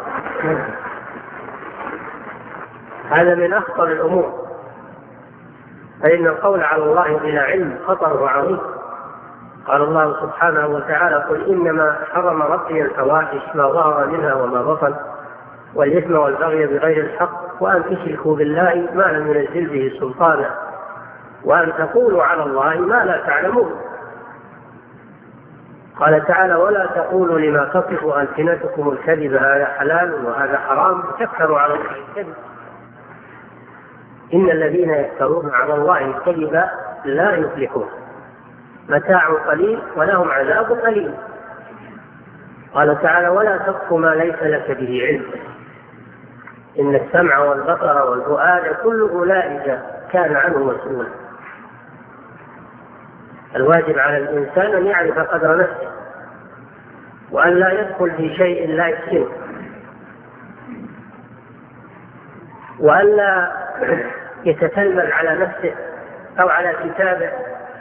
هذا من أخطر الأمور، فإن القول على الله بلا علم خطره عظيم. قال الله سبحانه وتعالى: قل إنما حرم ربي الفواحش ما ظهر منها وما بطن والإثم والبغي بغير الحق وأن تشركوا بالله ما لم ينزل به سلطانا وأن تقولوا على الله ما لا تعلمون. قال تعالى: ولا تقولوا لما تصف ألسنتكم الكذب هذا حلال وهذا حرام تفتروا على الله الكذب إن الذين يفترون على الله الكذب لا يفلحون متاع قليل ولهم عذاب أليم. قال تعالى: ولا تقف ما ليس لك به علم إن السمع والبصر والفؤاد كل أولئك كان عنه مسؤولا. الواجب على الإنسان أن يعرف قدر نفسه وأن لا يدخل في شيء لا يحسنه، وأن لا يتتلمذ على نفسه أو على كتابه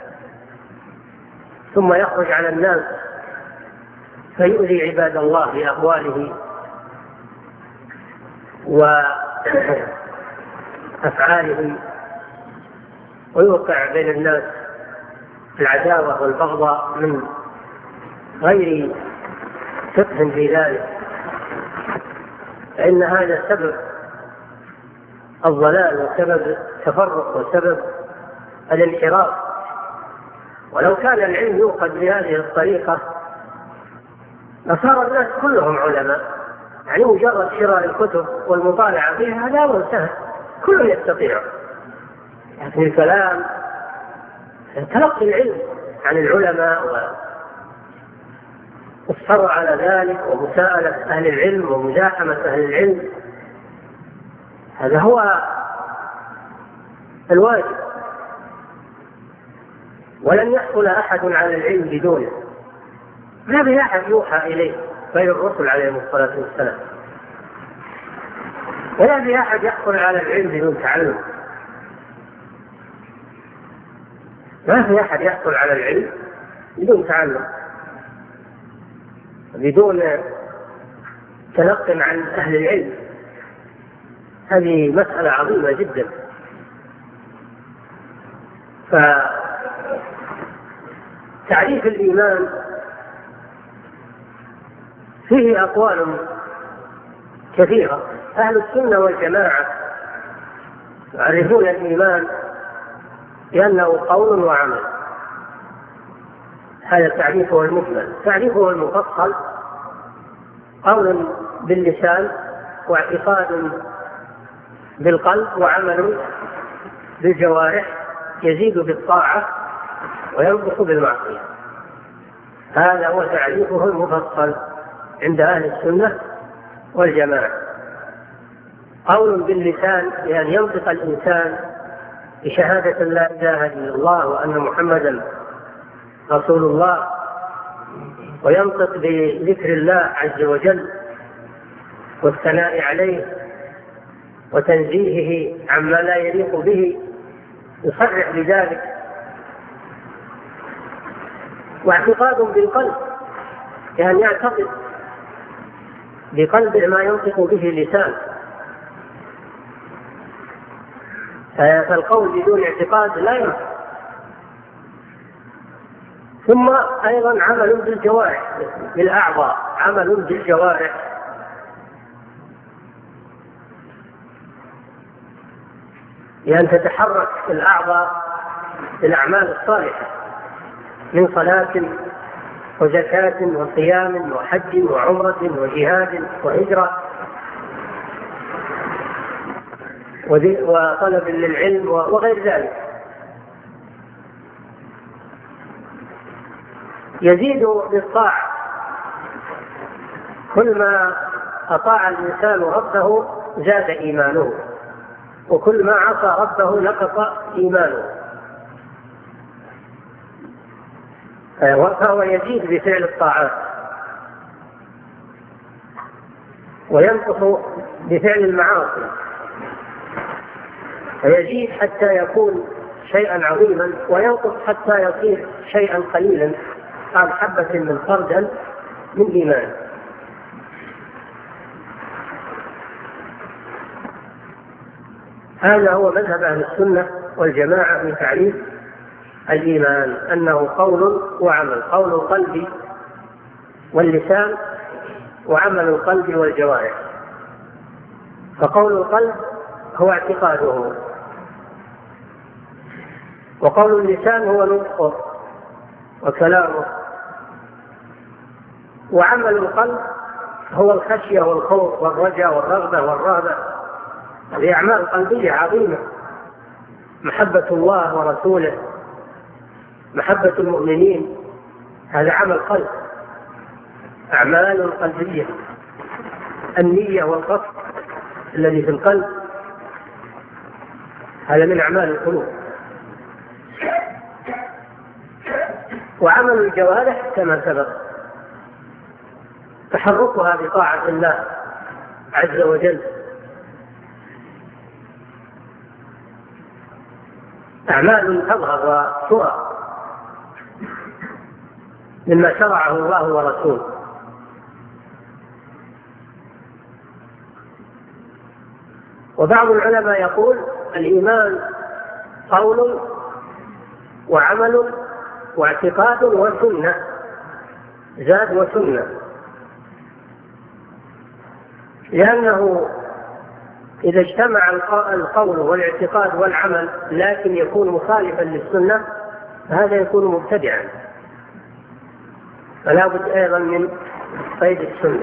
ثم يخرج على الناس فيؤذي عباد الله بأقواله وأفعاله ويوقع بين الناس العداوة والبغضاء من غير فقه في ذلك، فإن هذا سبب الضلال وسبب التفرق وسبب الانحراف. ولو كان العلم يؤخذ بهذه الطريقة لصار الناس كلهم علماء، يعني مجرد شراء الكتب والمطالعة فيها هذا أمر سهل كل يستطيع، لكن الكلام تلقي العلم عن العلماء والصبر على ذلك ومساءلة أهل العلم ومزاحمة أهل العلم هذا هو الواجب، ولن يحصل أحد على العلم بدونه، لا به أحد يوحى إليه غير الرسل عليهم الصلاة والسلام، ولا به أحد يحصل على العلم بدون تعلم، ما في أحد يحصل على العلم بدون تعلم بدون تلقٍ عن أهل العلم. هذه مسألة عظيمة جدا. فتعريف الإيمان فيه أقوال كثيرة. أهل السنة والجماعة يعرفون الإيمان لأنه قول وعمل. هذا تعريفه المجمل. تعريفه المفصل: قول باللسان، واعتقاد بالقلب، وعمل بالجوارح، يزيد بالطاعة وينقص بالمعصية. هذا هو تعريفه المفصل عند أهل السنة والجماعة. قول باللسان يعني ينطق الإنسان بشهادة لا إله إلا الله وأن محمدا رسول الله، وينطق بذكر الله عز وجل والثناء عليه وتنزيهه عما لا يليق به، يصرح بذلك. واعتقاد بالقلب يعني يعتقد بقلبه ما ينطق به اللسان. فالقول بدون اعتقاد لا ينطق. ثم أيضا عمل بالجوارح، بالأعضاء، عمل بالجوارح، لأن تتحرك الأعضاء بالأعمال الصالحة من صلاة وزكاة وصيام وحج وعمرة وجهاد وهجرة وطلب للعلم وغير ذلك. يزيد بالطاعة، كل ما أطاع الإنسان ربه زاد إيمانه، وكل ما عصى ربه نقص إيمانه. فهو يزيد بفعل الطاعات وينقص بفعل المعاصي، فيزيد حتى يكون شيئا عظيما وينقص حتى يصير شيئا قليلا، قال حبة من خردل من إيمان. هذا هو مذهب أهل السنة والجماعة في تعريف الإيمان، أنه قول وعمل، قول القلب واللسان وعمل القلب والجوارح. فقول القلب هو اعتقاده، وقول اللسان هو نطقه وكلامه، وعمل القلب هو الخشية والخوف والرجاء والرغبة والرهبة. هذه أعمال قلبية عظيمة، محبة الله ورسوله، محبة المؤمنين، هذا عمل قلب، أعمال قلبية. النية والقصد الذي في القلب هذا من أعمال القلوب. وعمل الجوارح كما سبق تحركها بطاعة الله عز وجل، أعمال تظهر وترى مما شرعه الله ورسوله. وبعض العلماء يقول الإيمان قول وعمل واعتقاد وسنة، زاد وسنة، لأنه إذا اجتمع القول والاعتقاد والعمل لكن يكون مخالفا للسنة فهذا يكون مبتدعا. فلا بد أيضا من قيد السنة،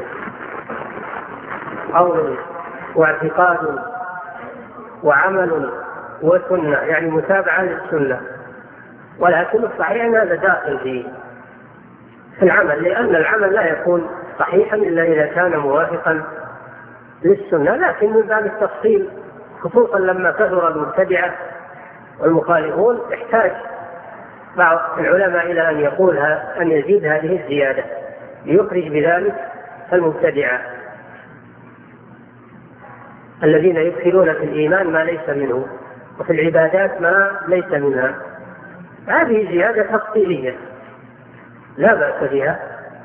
قول واعتقاد وعمل وسنة، يعني متابعة للسنة. ولكن الصحيح أن هذا داخل في العمل، لأن العمل لا يكون صحيحا إلا إذا كان موافقا للسنة. لكن من باب التفصيل، خصوصا لما كثر المبتدعة والمخالفون، احتاج بعض العلماء إلى أن يقولها، أن يزيد هذه الزيادة ليخرج بذلك المبتدعة الذين يدخلون في الإيمان ما ليس منه وفي العبادات ما ليس منها. هذه زيادة تفصيلية لا بأس بها.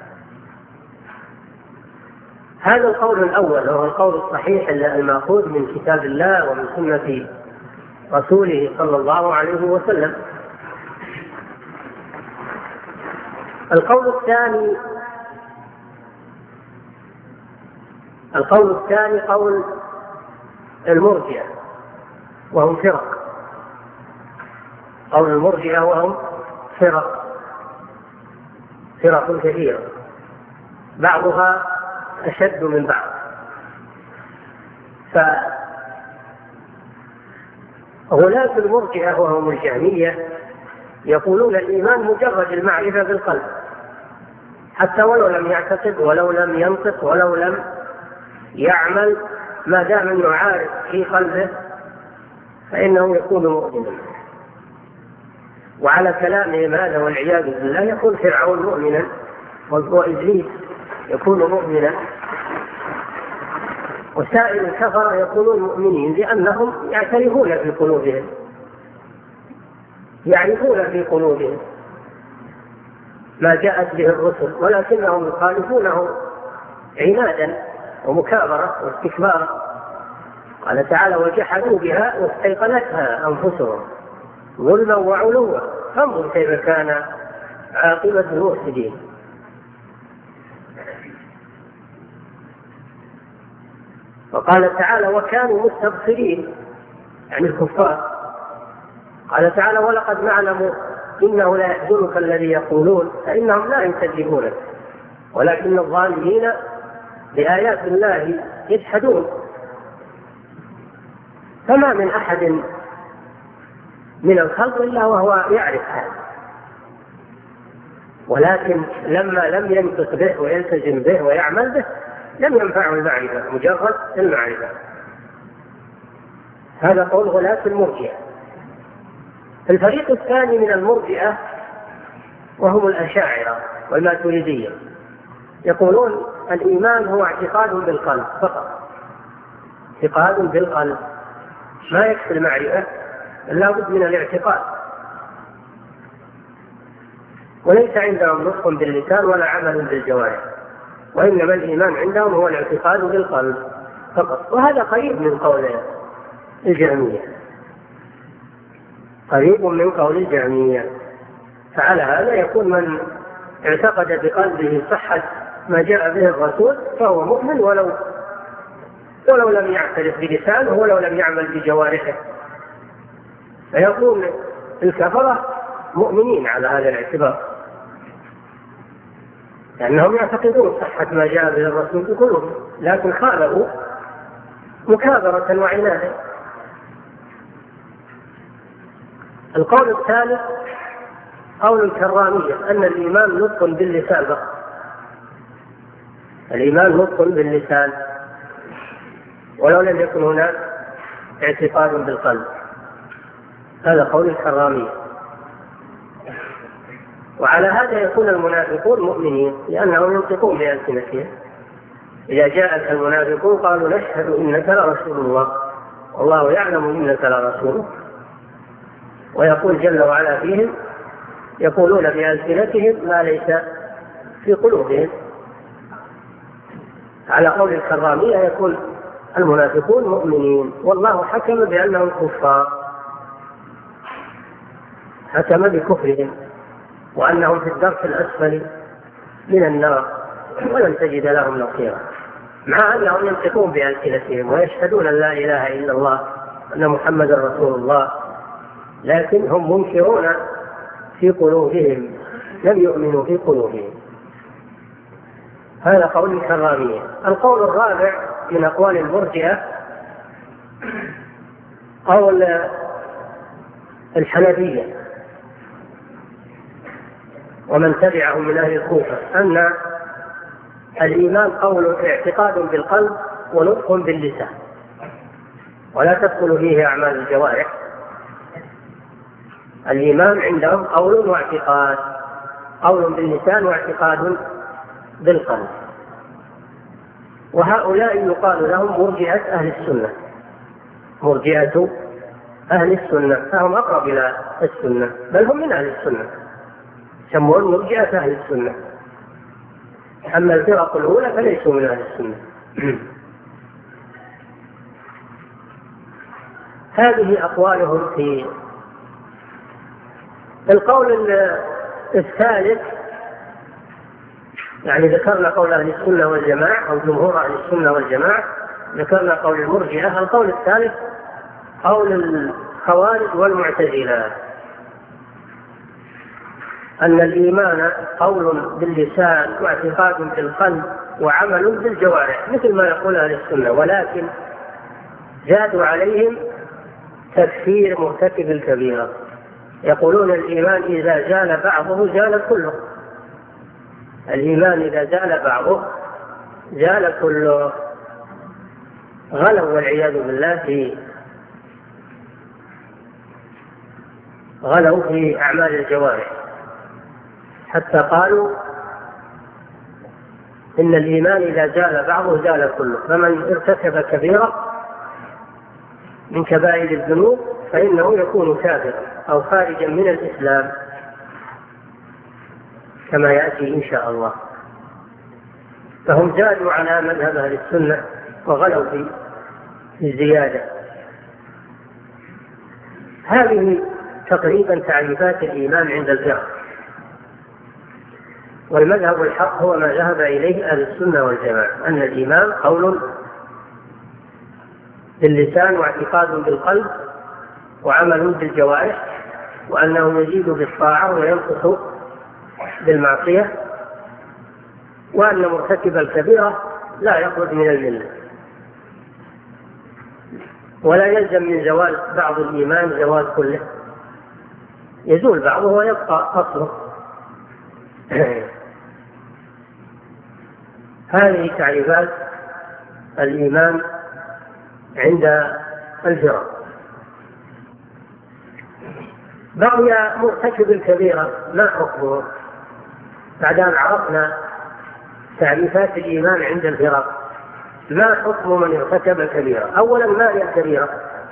هذا القول الأول هو القول الصحيح المأخوذ من كتاب الله ومن سنة رسوله صلى الله عليه وسلم. القول الثاني القول الثاني قول المرجئة، وهم فرق. قول المرجئة وهم فرق فرق كثيرة بعضها أشد من بعض. فغلاة المرجئة وهم الجهمية يقولون الإيمان مجرد المعرفة بالقلب، حتى ولو لم يعتقد ولو لم ينطق ولو لم يعمل، ما دام يعارف في قلبه فإنه يكون مؤمنا. وعلى كلامهم هذا والعياذ بالله يكون فرعون مؤمنا وإبليس يكون مؤمنا، وسائر الكفرة يكونون مؤمنين لأنهم يعترفون في قلوبهم يعرفون في قلوبهم ما جاءت به الرسل، ولكنهم يخالفونه عنادا ومكابرة واستكبارا. قال تعالى: وجحدوا بها واستيقنتها أنفسهم ظلما وعلوا فانظر كيف كان عاقبة المفسدين. وقال تعالى: وكانوا مستبصرين، يعني الكفار. قال تعالى: ولقد نعلم إنه لا يحزنك الذي يقولون، فإنهم لا يكذبونك ولكن الظالمين بآيات الله يجحدون. فما من أحد من الخلق إلا وهو يعرف هذا، ولكن لما لم ينطق به ويلتزم به ويعمل به لم ينفعه المعرفة، مجرد المعرفة. هذا قول غلاة المرجئة. الفريق الثاني من المرجئة وهم الأشاعرة والماتريدية يقولون الإيمان هو اعتقاد بالقلب فقط، اعتقاد بالقلب، ما يكفي المعرفة، لا بد من الاعتقاد. وليس عندهم نطق باللسان ولا عمل بالجوارح، وإنما الإيمان عندهم هو الاعتقاد بالقلب فقط. وهذا قريب من قول الجهمية، قريب من قول الجهمية. فعلى هذا يكون من اعتقد بقلبه صحة ما جاء به الرسول فهو مؤمن ولو ولو لم يعترف بلسانه ولو لم يعمل بجوارحه، فيكون الكفرة مؤمنين على هذا الاعتبار، لأنهم يعتقدون صحة ما جاء به الرسول بقلوبهم، لكن خالفوا مكابرة وعنادا. القول الثالث قول الكرامية أن الإيمان نطق باللسان فقط، الإيمان نطق باللسان ولو لم يكن هناك اعتقاد بالقلب. هذا قول الكرامية. وعلى هذا يكون المنافقون مؤمنين لأنهم ينطقون بألسنتهم. إذا جاءك المنافقون قالوا نشهد إنك لرسول الله والله يعلم إنك لرسوله. ويقول جل وعلا فيهم يقولون بألسنتهم ما ليس في قلوبهم. على قول الكرامية يكون المنافقون مؤمنين، والله حكم بأنهم كفار، حكم بكفرهم وأنهم في الدرك الأسفل من النار ولن تجد لهم نصيرا، مع أنهم ينطقون بألسنتهم ويشهدون أن لا إله إلا الله أن محمد رسول الله، لكن هم منكرون في قلوبهم، لم يؤمنوا في قلوبهم. هذا قول الكرامية. القول الرابع من أقوال المرجئة قول الحنفية ومن تبعهم من أهل الكوفة أن الإيمان قول اعتقاد بالقلب ونطق باللسان ولا تدخل فيه أعمال الجوارح. الإيمان عندهم قول واعتقاد، قول باللسان واعتقاد بالقلب. وهؤلاء يقال لهم مرجئة أهل السنة، مرجئة أهل السنة، فهم أقرب إلى السنة، بل هم من أهل السنة، يسمون مرجئة أهل السنة. أما الفرق الأولى فليسوا من أهل السنة. هذه أقوالهم في القول الثالث. يعني ذكرنا قول أهل السنة والجماعة أو جمهور أهل السنة والجماعة، ذكرنا قول المرجئة. القول الثالث قول الخوارج والمعتزلة. أن الإيمان قول باللسان واعتقاد بالقلب وعمل بالجوارح مثل ما يقول أهل السنة، ولكن زادوا عليهم تكفير مرتكب الكبيرة. يقولون الإيمان إذا زال بعضه زال كله، الإيمان إذا زال بعضه زال كله. غلوا والعياذ بالله في غلوا في أعمال الجوارح، حتى قالوا إن الإيمان إذا زال بعضه زال كله، فمن ارتكب كبيرة من كبائر الذنوب فإنه يكون كافرا أو خارجا من الإسلام كما يأتي إن شاء الله. فهم زادوا على مذهب أهل السنة وغلوا في الزيادة. هذه تقريبا تعريفات الإيمان عند الفرق، والمذهب الحق هو ما ذهب إليه أهل السنة والجماعة، أن الإيمان قول باللسان واعتقاد بالقلب وعمل بالجوارح، وأنه يزيد بالطاعة وينقص بالمعصية، وأن مرتكب الكبيرة لا يخرج من الملة، ولا يلزم من زوال بعض الإيمان زوال كله، يزول بعضه ويبقى أصله. هذه تعريفات الإيمان عند الفرق. بقي مرتكب الكبيرة، ما حكمه؟ بعد أن عرفنا تعريفات الإيمان عند الفرق، ما حكم من ارتكب الكبيرة؟ أولا، ما هي الكبيرة؟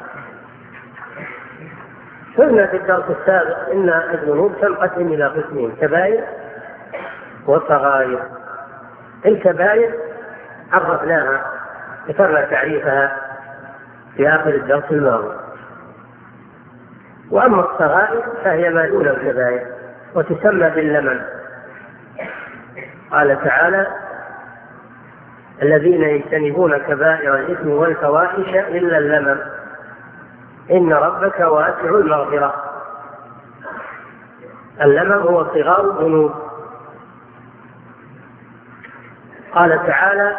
قلنا في الدرس السابق إن الذنوب تنقسم إلى قسمين: كبائر وصغائر. الكبائر عرفناها، ذكرنا تعريفها في آخر الدرس الماضي. وأما الصغائر فهي ما دون الكبائر وتسمى باللمم. قال تعالى: الذين يجتنبون كبائر الإثم والفواحش إلا اللمم إن ربك واسع المغفرة. اللمم هو صغار الذنوب. قال تعالى: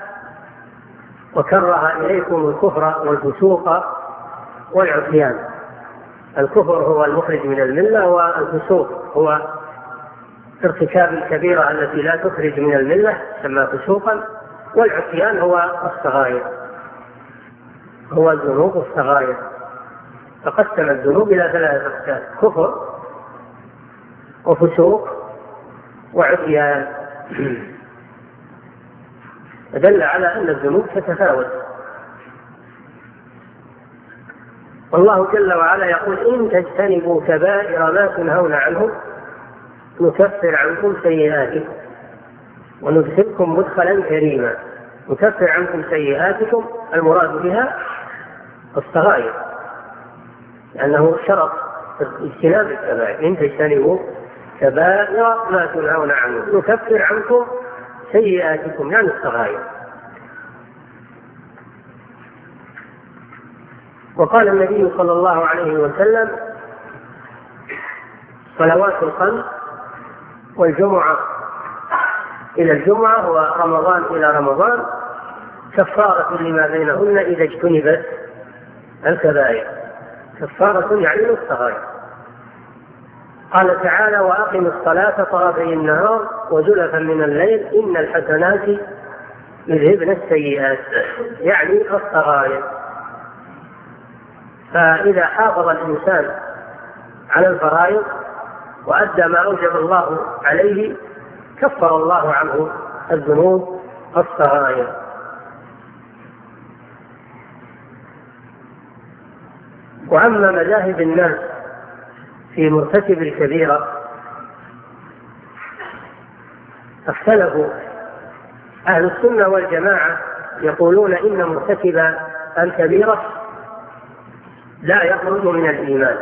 وكره إليكم الكفر والفسوق والعصيان. الكفر هو المخرج من الملة، والفسوق هو ارتكاب الكبيرة التي لا تخرج من الملة تسمى فسوقا، والعصيان هو الصغائر، هو الذنوب الصغائر. فقسم الذنوب إلى ثلاثة أقسام: كفر وفسوق وعصيان. دل على أن الذنوب تتفاوت. والله جل وعلا يقول: إن تجتنبوا كبائر ما تنهون عنه نكفر عنكم سيئاتكم وندخلكم مدخلا كريما. نكفر عنكم سيئاتكم المراد بها الصغائر، لأنه شرط اجتناب الكبائر. إن تجتنبوا كبائر ما تنهون عنه نكفر عنكم سيئاتكم، يعني الصغائر. وقال النبي صلى الله عليه وسلم: صلوات الخمس والجمعة إلى الجمعة ورمضان إلى رمضان كفارة لما بينهن إذا اجتنبت الكبائر. كفارة يعني الصغائر. قال تعالى: وأقم الصلاة طرفي النهار وزلفا من الليل إن الحسنات يذهبن السيئات، يعني الصغائر. فإذا حافظ الإنسان على الفرائض وأدى ما أوجب الله عليه كفر الله عنه الذنوب الصغائر. وأما مذاهب الناس في مرتكب الكبيرة اختلفوا. أهل السنة والجماعة يقولون إن مرتكب الكبيرة لا يخرج من الإيمان،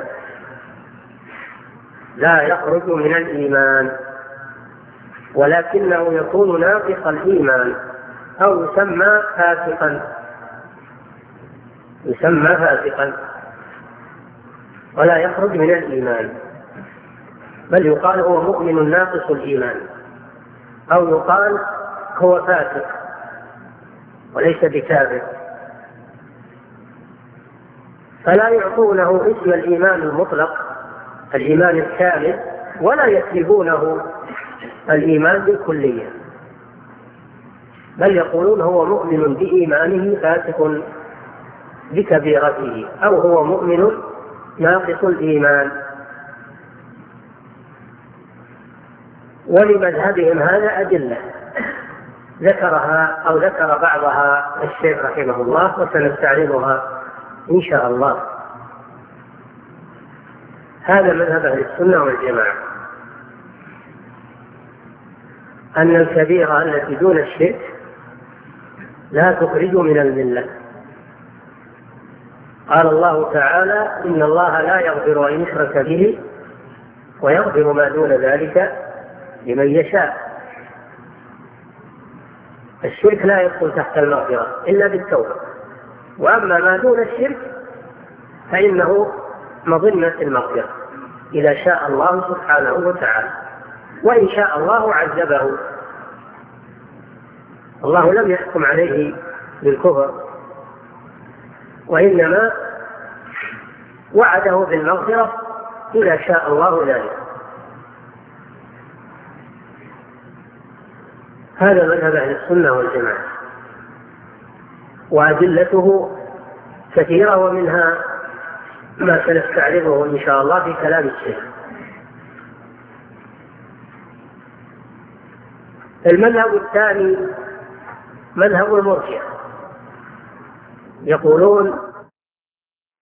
لا يخرج من الإيمان، ولكنه يكون ناقص الإيمان أو يسمى فاسقا، يسمى فاسقا ولا يخرج من الإيمان. بل يقال هو مؤمن ناقص الإيمان، أو يقال هو فاسق وليس بكافر، فلا يعطونه اسم الإيمان المطلق الإيمان الكامل، ولا يسلبونه الإيمان بالكلية، بل يقولون هو مؤمن بإيمانه فاسق بكبيرته، أو هو مؤمن ناقص الإيمان. ولمذهبهم هذا أدلة ذكرها أو ذكر بعضها الشيخ رحمه الله، وسنستعرضها إن شاء الله. هذا مذهب أهل السنة والجماعة، أن الكبيرة التي دون الشرك لا تخرج من الملة. قال الله تعالى: إن الله لا يغفر أن يشرك به ويغفر ما دون ذلك لمن يشاء. الشرك لا يدخل تحت المغفرة إلا بالتوبة، وأما ما دون الشرك فإنه مظنة المغفرة إذا شاء الله سبحانه وتعالى، وإن شاء الله عذبه. الله لم يحكم عليه بالكفر، وإنما وعده بالمغفرة إذا شاء الله ذلك. هذا مذهب أهل السنة والجماعة، وأدلته كثيرة، ومنها ما سنستعرضه إن شاء الله في كلام الشيخ. المذهب الثاني مذهب المرجئة، يقولون